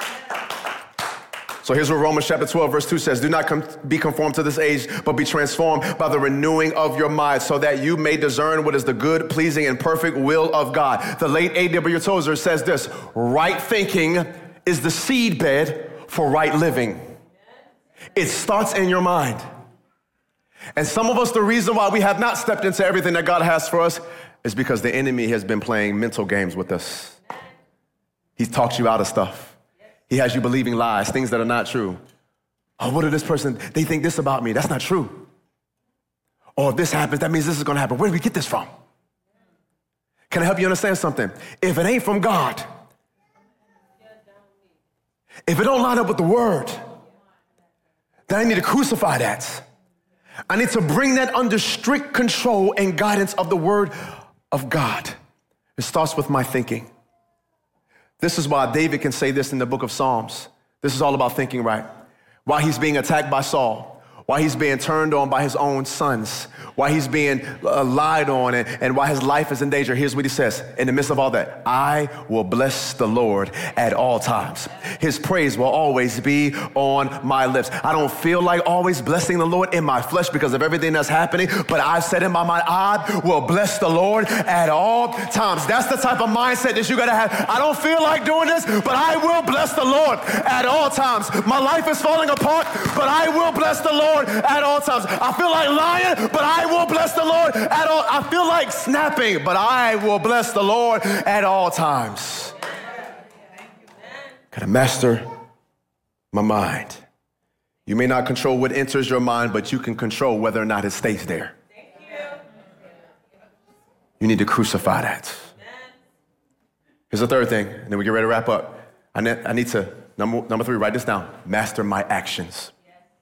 So here's what Romans chapter 12, verse 2 says, do not be conformed to this age, but be transformed by the renewing of your mind so that you may discern what is the good, pleasing, and perfect will of God. The late A.W. Tozer says this, right thinking is the seedbed for right living. It starts in your mind. And some of us, the reason why we have not stepped into everything that God has for us is because the enemy has been playing mental games with us. He's talked you out of stuff. He has you believing lies, things that are not true. Oh, what did this person, they think this about me. That's not true. Or if this happens, that means this is going to happen. Where did we get this from? Can I help you understand something? If it ain't from God, if it don't line up with the word, then I need to crucify that. I need to bring that under strict control and guidance of the word of God. It starts with my thinking. This is why David can say this in the book of Psalms. This is all about thinking right. Why he's being attacked by Saul, why he's being turned on by his own sons, why he's being lied on, and why his life is in danger. Here's what he says in the midst of all that. I will bless the Lord at all times. His praise will always be on my lips. I don't feel like always blessing the Lord in my flesh because of everything that's happening, but I've said in my mind, I will bless the Lord at all times. That's the type of mindset that you got to have. I don't feel like doing this, but I will bless the Lord at all times. My life is falling apart, but I will bless the Lord at all times. I feel like lying, but I will bless the Lord at all. I feel like snapping, but I will bless the Lord at all times. Gotta master my mind. You may not control what enters your mind, but you can control whether or not it stays there. You need to crucify that. Here's the third thing, and then we get ready to wrap up. I need to, number 3, write this down. Master my actions.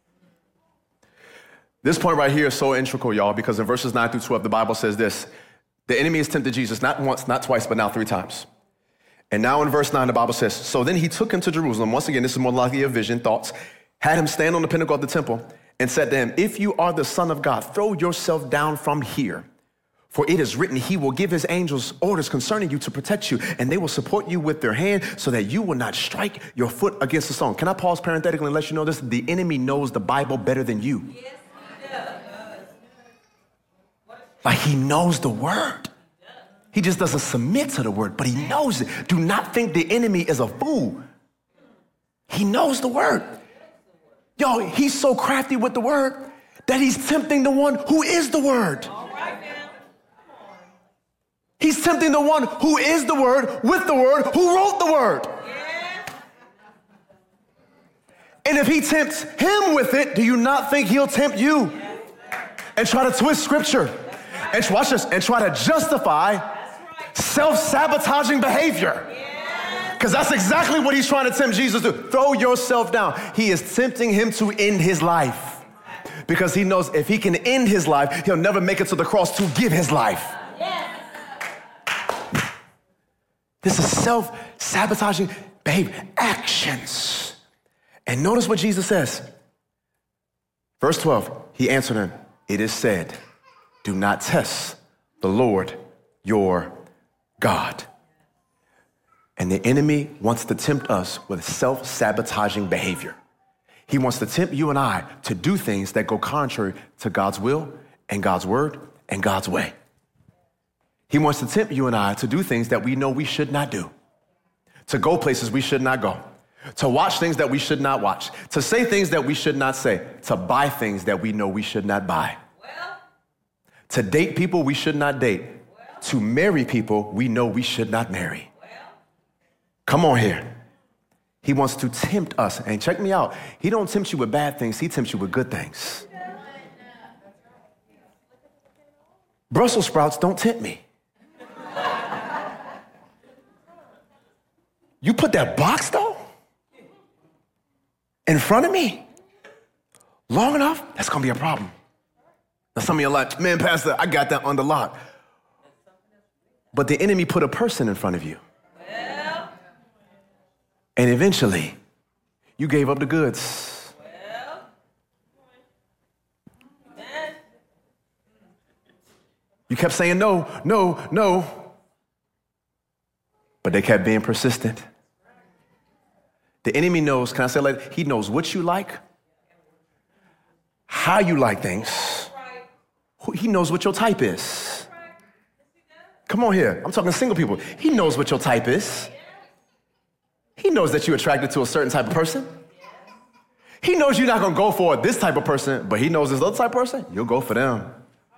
This point right here is so integral, y'all, because in verses 9 through 12, the Bible says this. The enemy has tempted Jesus not once, not twice, but now 3 times. And now in verse 9, the Bible says, so then he took him to Jerusalem. Once again, this is more likely a vision, thoughts. Had him stand on the pinnacle of the temple and said to him, if you are the Son of God, throw yourself down from here. For it is written, he will give his angels orders concerning you to protect you, and they will support you with their hand so that you will not strike your foot against a stone. Can I pause parenthetically and let you know this? The enemy knows the Bible better than you. Yes. Like he knows the word. He just doesn't submit to the word, but he knows it. Do not think the enemy is a fool. He knows the word. Yo, he's so crafty with the word that he's tempting the one who is the word. All right now. He's tempting the one who is the word with the word who wrote the word. Yeah. And if he tempts him with it, do you not think he'll tempt you and try to twist scripture? And watch this, and try to justify self-sabotaging behavior. Because that's exactly what he's trying to tempt Jesus to. Throw yourself down. He is tempting him to end his life. Because he knows if he can end his life, he'll never make it to the cross to give his life. This is self-sabotaging behavior, actions. And notice what Jesus says. Verse 12, he answered him, it is said, do not test the Lord your God. And the enemy wants to tempt us with self-sabotaging behavior. He wants to tempt you and I to do things that go contrary to God's will and God's word and God's way. He wants to tempt you and I to do things that we know we should not do, to go places we should not go, to watch things that we should not watch, to say things that we should not say, to buy things that we know we should not buy, to date people we should not date, to marry people we know we should not marry. Come on here. He wants to tempt us. And check me out. He don't tempt you with bad things. He tempts you with good things. Brussels sprouts don't tempt me. You put that box, though, in front of me long enough, that's going to be a problem. Now, some of you are like, man, Pastor, I got that under lock. But the enemy put a person in front of you. And eventually, you gave up the goods. You kept saying no, no, no. But they kept being persistent. The enemy knows, can I say it like, he knows what you like, how you like things. He knows what your type is. Come on here. I'm talking single people. He knows what your type is. He knows that you're attracted to a certain type of person. He knows you're not going to go for this type of person, but he knows this other type of person, you'll go for them.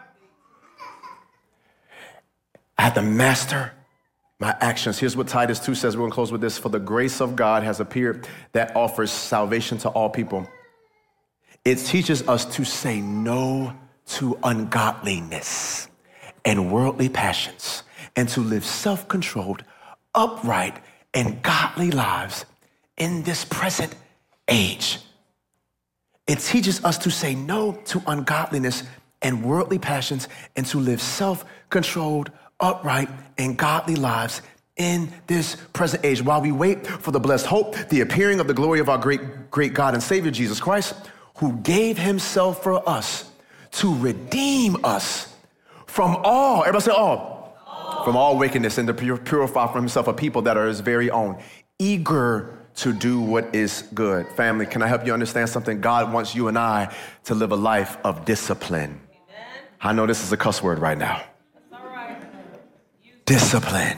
I have to master my actions. Here's what Titus 2 says. We're going to close with this. For the grace of God has appeared that offers salvation to all people. It teaches us to say no to ungodliness and worldly passions and to live self-controlled, upright, and godly lives in this present age. It teaches us to say no to ungodliness and worldly passions and to live self-controlled, upright, and godly lives in this present age while we wait for the blessed hope, the appearing of the glory of our great God and Savior, Jesus Christ, who gave himself for us to redeem us from all, everybody say all. From all wickedness and to purify for himself a people that are his very own, eager to do what is good. Family, can I help you understand something? God wants you and I to live a life of discipline. Amen. I know this is a cuss word right now. That's all right. Discipline.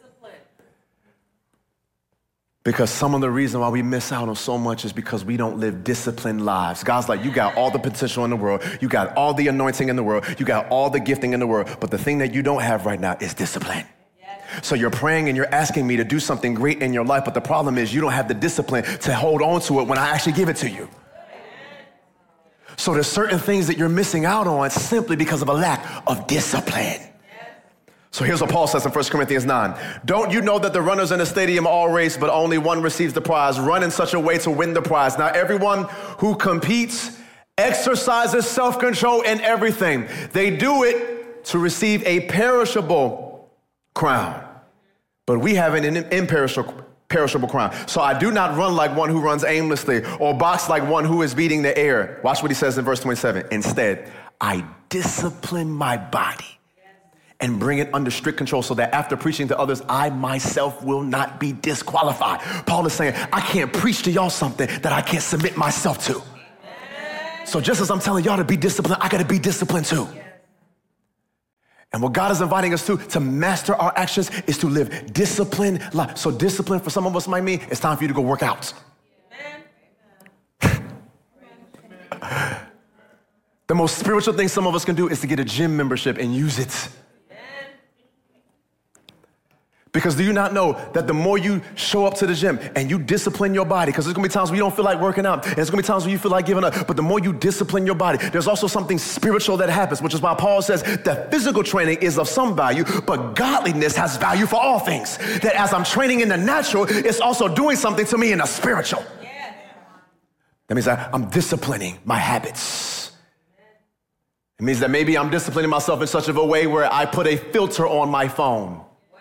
Because some of the reason why we miss out on so much is because we don't live disciplined lives. God's like, you got all the potential in the world. You got all the anointing in the world. You got all the gifting in the world. But the thing that you don't have right now is discipline. Yes. So you're praying and you're asking me to do something great in your life. But the problem is you don't have the discipline to hold on to it when I actually give it to you. So there's certain things that you're missing out on simply because of a lack of discipline. So here's what Paul says in 1 Corinthians 9. Don't you know that the runners in the stadium all race, but only one receives the prize? Run in such a way to win the prize. Now, everyone who competes exercises self-control in everything. They do it to receive a perishable crown, but we have an imperishable crown. So I do not run like one who runs aimlessly or box like one who is beating the air. Watch what he says in verse 27. Instead, I discipline my body and bring it under strict control so that after preaching to others, I myself will not be disqualified. Paul is saying, I can't preach to y'all something that I can't submit myself to. Amen. So just as I'm telling y'all to be disciplined, I got to be disciplined too. Yes. And what God is inviting us to master our actions, is to live disciplined life. So discipline for some of us might mean it's time for you to go work out. Amen. The most spiritual thing some of us can do is to get a gym membership and use it. Because do you not know that the more you show up to the gym and you discipline your body, because there's going to be times when you don't feel like working out, and there's going to be times when you feel like giving up, but the more you discipline your body, there's also something spiritual that happens, which is why Paul says that physical training is of some value, but godliness has value for all things. That as I'm training in the natural, it's also doing something to me in the spiritual. Yeah. That means I'm disciplining my habits. It means that maybe I'm disciplining myself in such of a way where I put a filter on my phone.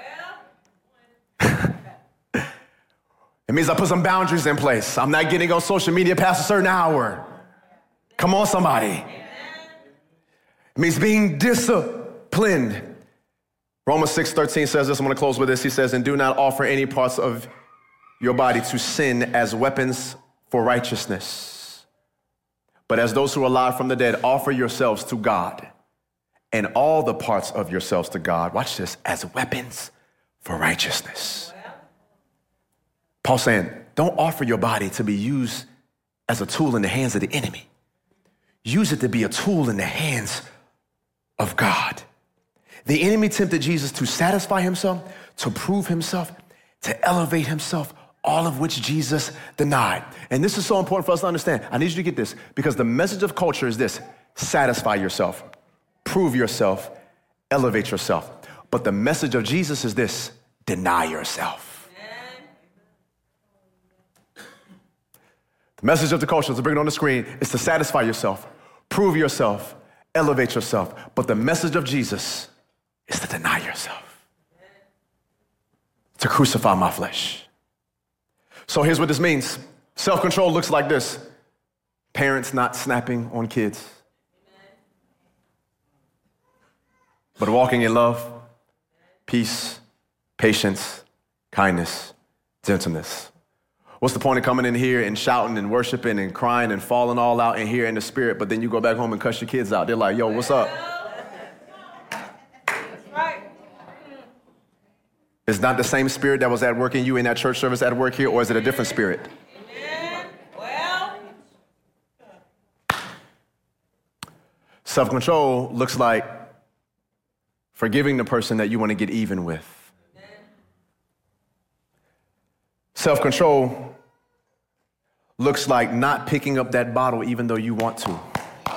It means I put some boundaries in place. I'm not getting on social media past a certain hour. Come on, somebody. It means being disciplined. Romans 6:13 says this. I'm going to close with this. He says, and do not offer any parts of your body to sin as weapons for righteousness, but as those who are alive from the dead, offer yourselves to God, and all the parts of yourselves to God, watch this, as weapons for righteousness. Paul's saying, don't offer your body to be used as a tool in the hands of the enemy. Use it to be a tool in the hands of God. The enemy tempted Jesus to satisfy himself, to prove himself, to elevate himself, all of which Jesus denied. And this is so important for us to understand. I need you to get this, because the message of culture is this: satisfy yourself, prove yourself, elevate yourself. But the message of Jesus is this: deny yourself. The message of the culture, to bring it on the screen, is to satisfy yourself, prove yourself, elevate yourself. But the message of Jesus is to deny yourself, to crucify my flesh. So here's what this means. Self-control looks like this: parents not snapping on kids, but walking in love, peace, patience, kindness, gentleness. What's the point of coming in here and shouting and worshiping and crying and falling all out in here in the spirit, but then you go back home and cuss your kids out? They're like, yo, what's up? Is not the same spirit that was at work in you in that church service at work here, or is it a different spirit? Amen. Well, self-control looks like forgiving the person that you want to get even with. Self-control looks like not picking up that bottle even though you want to.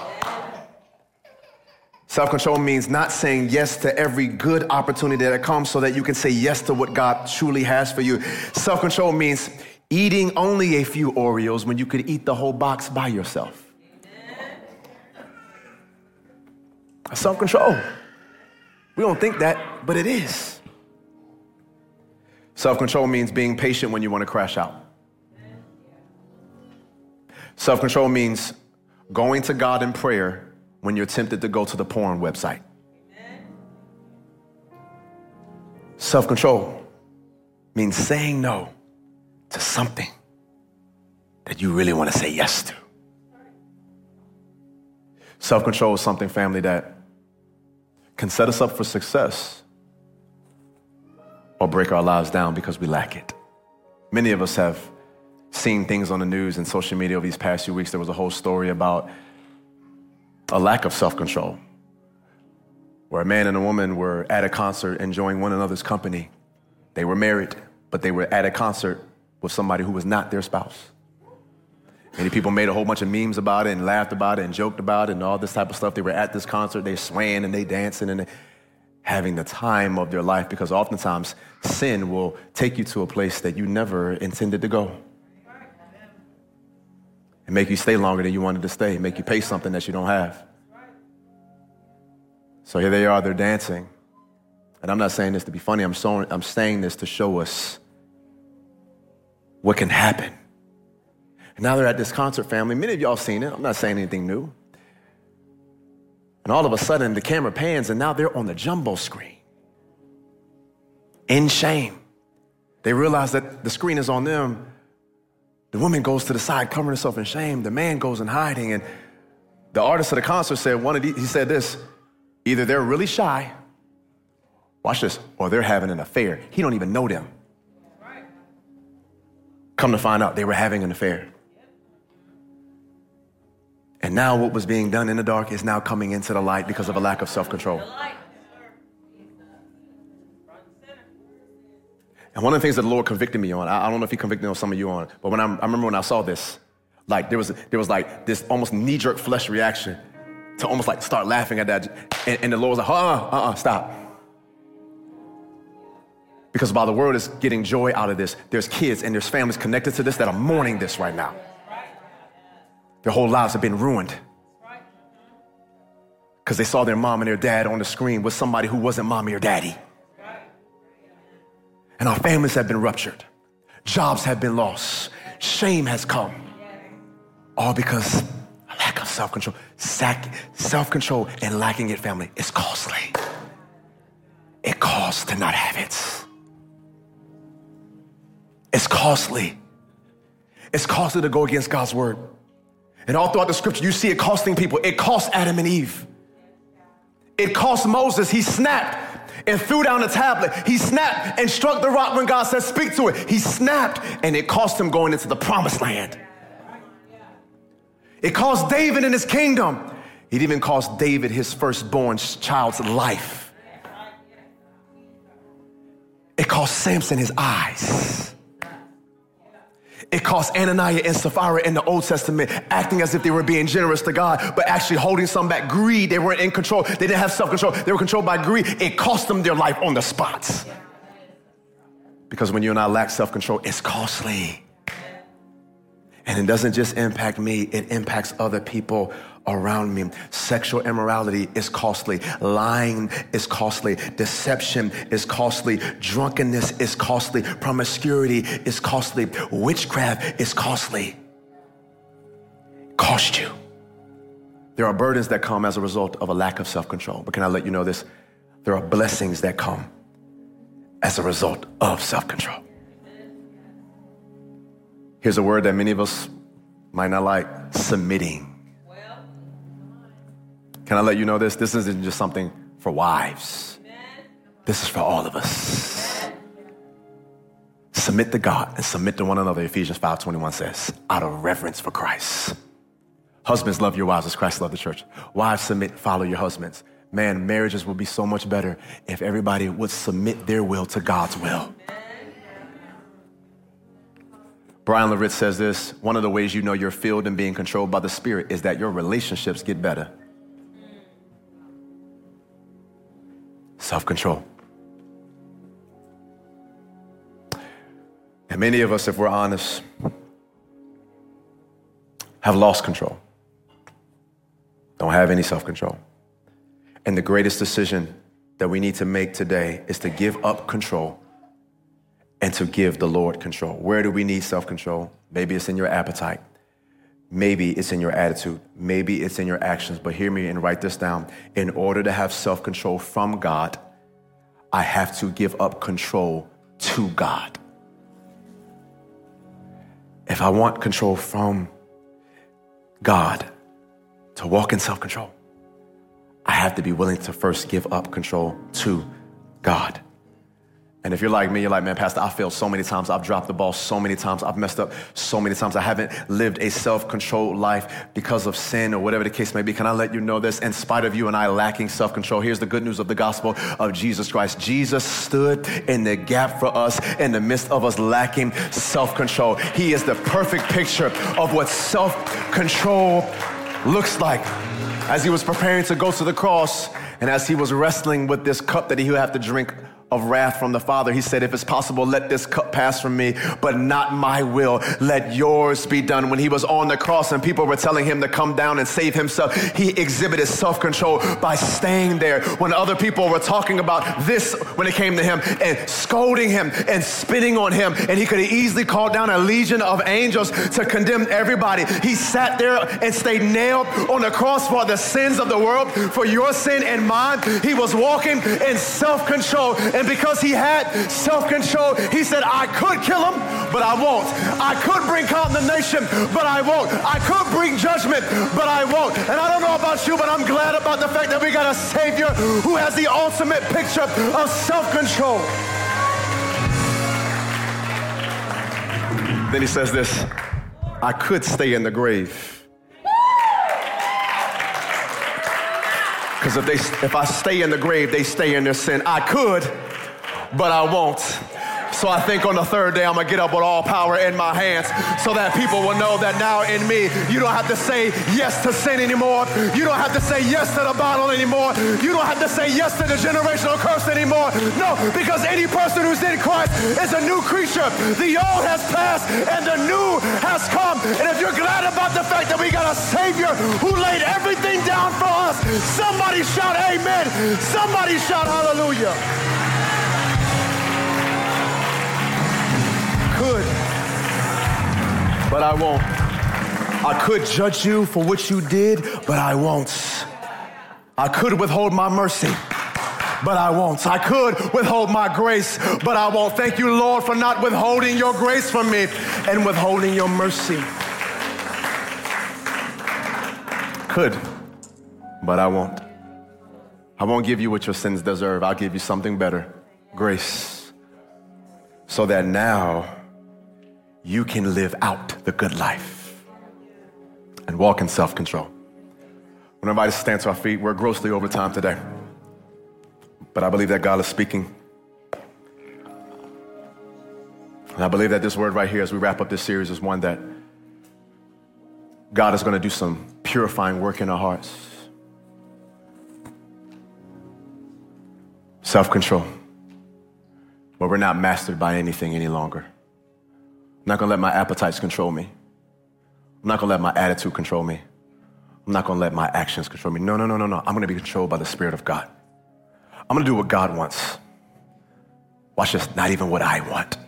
Self-control means not saying yes to every good opportunity that comes so that you can say yes to what God truly has for you. Self-control means eating only a few Oreos when you could eat the whole box by yourself. Self-control. We don't think that, but it is. Self-control means being patient when you want to crash out. Self-control means going to God in prayer when you're tempted to go to the porn website. Self-control means saying no to something that you really want to say yes to. Self-control is something, family, that can set us up for success or break our lives down because we lack it. Many of us have seen things on the news and social media over these past few weeks. There was a whole story about a lack of self-control, where a man and a woman were at a concert enjoying one another's company. They were married, but they were at a concert with somebody who was not their spouse. Many people made a whole bunch of memes about it and laughed about it and joked about it and all this type of stuff. They were at this concert, they swaying and they dancing and they having the time of their life, because oftentimes sin will take you to a place that you never intended to go. And make you stay longer than you wanted to stay, make you pay something that you don't have. So here they are, they're dancing. And I'm not saying this to be funny, I'm saying this to show us what can happen. And now they're at this concert, family. Many of y'all seen it, I'm not saying anything new. And all of a sudden, the camera pans, and now they're on the jumbo screen. In shame. They realize that the screen is on them. The woman goes to the side, covering herself in shame. The man goes in hiding. And the artist of the concert said, he said this: either they're really shy, watch this, or they're having an affair. He don't even know them. Come to find out, they were having an affair. And now what was being done in the dark is now coming into the light because of a lack of self-control. And one of the things that the Lord convicted me on, I don't know if he convicted some of you on, but I remember when I saw this, like there was like this almost knee-jerk flesh reaction to almost like start laughing at that. And the Lord was like, stop. Because while the world is getting joy out of this, there's kids and there's families connected to this that are mourning this right now. Their whole lives have been ruined because they saw their mom and their dad on the screen with somebody who wasn't mommy or daddy. And our families have been ruptured. Jobs have been lost. Shame has come. All because a lack of self-control. Self-control and lacking it, family, is costly. It costs to not have it. It's costly. It's costly to go against God's word. And all throughout the scripture, you see it costing people. It cost Adam and Eve. It cost Moses. He snapped. and threw down the tablet. He snapped and struck the rock when God said, speak to it. He snapped, and it cost him going into the promised land. It cost David in his kingdom. It even cost David his firstborn child's life. It cost Samson his eyes. It cost Ananias and Sapphira in the Old Testament acting as if they were being generous to God, but actually holding some back. Greed, they weren't in control. They didn't have self-control. They were controlled by greed. It cost them their life on the spot. Because when you and I lack self-control, it's costly. And it doesn't just impact me, it impacts other people around me. Sexual immorality is costly. Lying is costly. Deception is costly. Drunkenness is costly. Promiscuity is costly. Witchcraft is costly. Cost you. There are burdens that come as a result of a lack of self-control. But can I let you know this? There are blessings that come as a result of self-control. Here's a word that many of us might not like: submitting. Can I let you know this? This isn't just something for wives. This is for all of us. Submit to God and submit to one another, Ephesians 5:21 says, out of reverence for Christ. Husbands, love your wives as Christ loved the church. Wives, submit, follow your husbands. Man, marriages will be so much better if everybody would submit their will to God's will. Brian LaRitz says this: one of the ways you know you're filled and being controlled by the Spirit is that your relationships get better. Self-control. And many of us, if we're honest, have lost control. Don't have any self-control. And the greatest decision that we need to make today is to give up control and to give the Lord control. Where do we need self-control? Maybe it's in your appetite. Maybe it's in your attitude. Maybe it's in your actions. But hear me and write this down. In order to have self-control from God, I have to give up control to God. If I want control from God, to walk in self-control, I have to be willing to first give up control to God. And if you're like me, you're like, man, Pastor, I failed so many times. I've dropped the ball so many times. I've messed up so many times. I haven't lived a self-controlled life because of sin or whatever the case may be. Can I let you know this? In spite of you and I lacking self-control, here's the good news of the gospel of Jesus Christ. Jesus stood in the gap for us in the midst of us lacking self-control. He is the perfect picture of what self-control looks like. As he was preparing to go to the cross and as he was wrestling with this cup that he would have to drink of wrath from the Father, he said, if it's possible, let this cup pass from me, but not my will, let yours be done. When he was on the cross and people were telling him to come down and save himself, he exhibited self-control by staying there. When other people were talking about this when it came to him and scolding him and spitting on him, and he could have easily called down a legion of angels to condemn everybody, he sat there and stayed nailed on the cross for the sins of the world, for your sin and mine. He was walking in self-control. And because he had self-control, he said, I could kill him, but I won't. I could bring condemnation, but I won't. I could bring judgment, but I won't. And I don't know about you, but I'm glad about the fact that we got a Savior who has the ultimate picture of self-control. Then he says this: I could stay in the grave. Because if I stay in the grave, they stay in their sin. I could, but I won't. So I think on the third day, I'm going to get up with all power in my hands so that people will know that now in me, you don't have to say yes to sin anymore. You don't have to say yes to the bottle anymore. You don't have to say yes to the generational curse anymore. No, because any person who's in Christ is a new creature. The old has passed and the new has come. And if you're glad about the fact that we got a Savior who laid everything down for us, somebody shout amen. Somebody shout hallelujah. Could, but I won't. I could judge you for what you did, but I won't. I could withhold my mercy, but I won't. I could withhold my grace, but I won't. Thank you, Lord, for not withholding your grace from me and withholding your mercy. Could, but I won't. I won't give you what your sins deserve. I'll give you something better, grace, so that now you can live out the good life and walk in self-control. When everybody stand to our feet, we're grossly over time today, but I believe that God is speaking. And I believe that this word right here, as we wrap up this series, is one that God is going to do some purifying work in our hearts. Self-control, where we're not mastered by anything any longer. I'm not going to let my appetites control me. I'm not going to let my attitude control me. I'm not going to let my actions control me. No. I'm going to be controlled by the Spirit of God. I'm going to do what God wants. Watch this, not even what I want.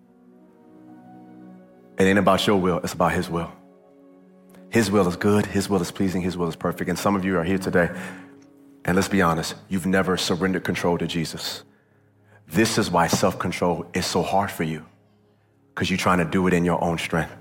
It ain't about your will, it's about His will. His will is good, His will is pleasing, His will is perfect. And some of you are here today, and let's be honest, you've never surrendered control to Jesus. This is why self-control is so hard for you, because you're trying to do it in your own strength.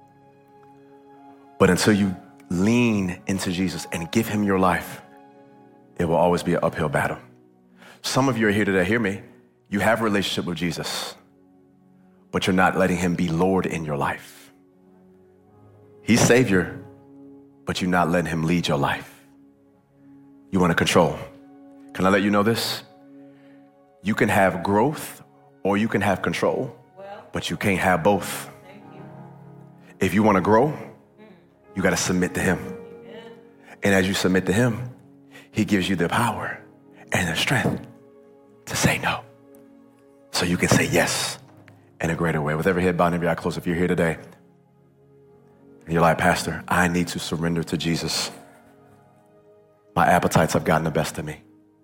But until you lean into Jesus and give Him your life, it will always be an uphill battle. Some of you are here today, hear me, you have a relationship with Jesus, but you're not letting Him be Lord in your life. He's Savior, but you're not letting Him lead your life. You want to control. Can I let you know this? You can have growth or you can have control, but you can't have both. If you want to grow, you got to submit to Him. And as you submit to Him, He gives you the power and the strength to say no, so you can say yes in a greater way. With every head bowed and every eye closed, if you're here today and you're like, Pastor, I need to surrender to Jesus. My appetites have gotten the best of me.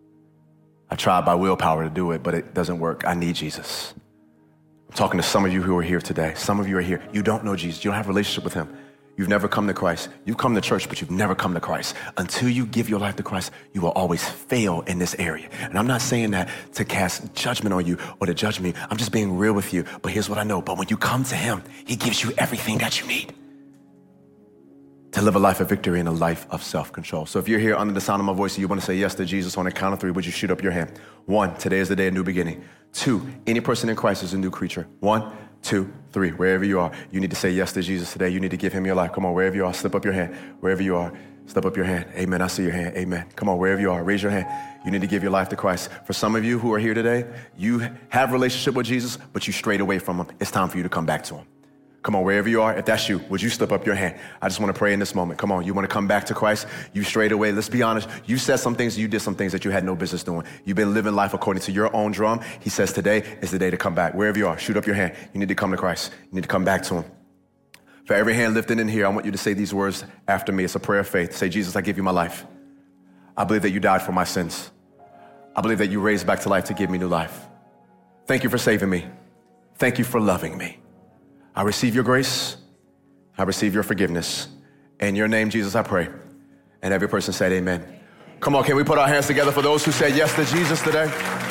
I tried by willpower to do it, but it doesn't work. I need Jesus. I'm talking to some of you who are here today. Some of you are here. You don't know Jesus. You don't have a relationship with Him. You've never come to Christ. You've come to church, but you've never come to Christ. Until you give your life to Christ, you will always fail in this area. And I'm not saying that to cast judgment on you or to judge me. I'm just being real with you. But here's what I know. But when you come to Him, He gives you everything that you need to live a life of victory and a life of self-control. So if you're here under the sound of my voice and you want to say yes to Jesus, on the count of 3, would you shoot up your hand? 1, today is the day of new beginning. 2, any person in Christ is a new creature. 1, 2, 3, wherever you are, you need to say yes to Jesus today. You need to give Him your life. Come on, wherever you are, slip up your hand. Wherever you are, slip up your hand. Amen. I see your hand. Amen. Come on, wherever you are, raise your hand. You need to give your life to Christ. For some of you who are here today, you have a relationship with Jesus, but you strayed away from Him. It's time for you to come back to Him. Come on, wherever you are, if that's you, would you slip up your hand? I just want to pray in this moment. Come on, you want to come back to Christ? You strayed away. Let's be honest. You said some things, you did some things that you had no business doing. You've been living life according to your own drum. He says today is the day to come back. Wherever you are, shoot up your hand. You need to come to Christ. You need to come back to Him. For every hand lifted in here, I want you to say these words after me. It's a prayer of faith. Say, Jesus, I give you my life. I believe that you died for my sins. I believe that you raised back to life to give me new life. Thank you for saving me. Thank you for loving me. I receive your grace. I receive your forgiveness. In your name, Jesus, I pray. And every person said amen. Come on, can we put our hands together for those who said yes to Jesus today?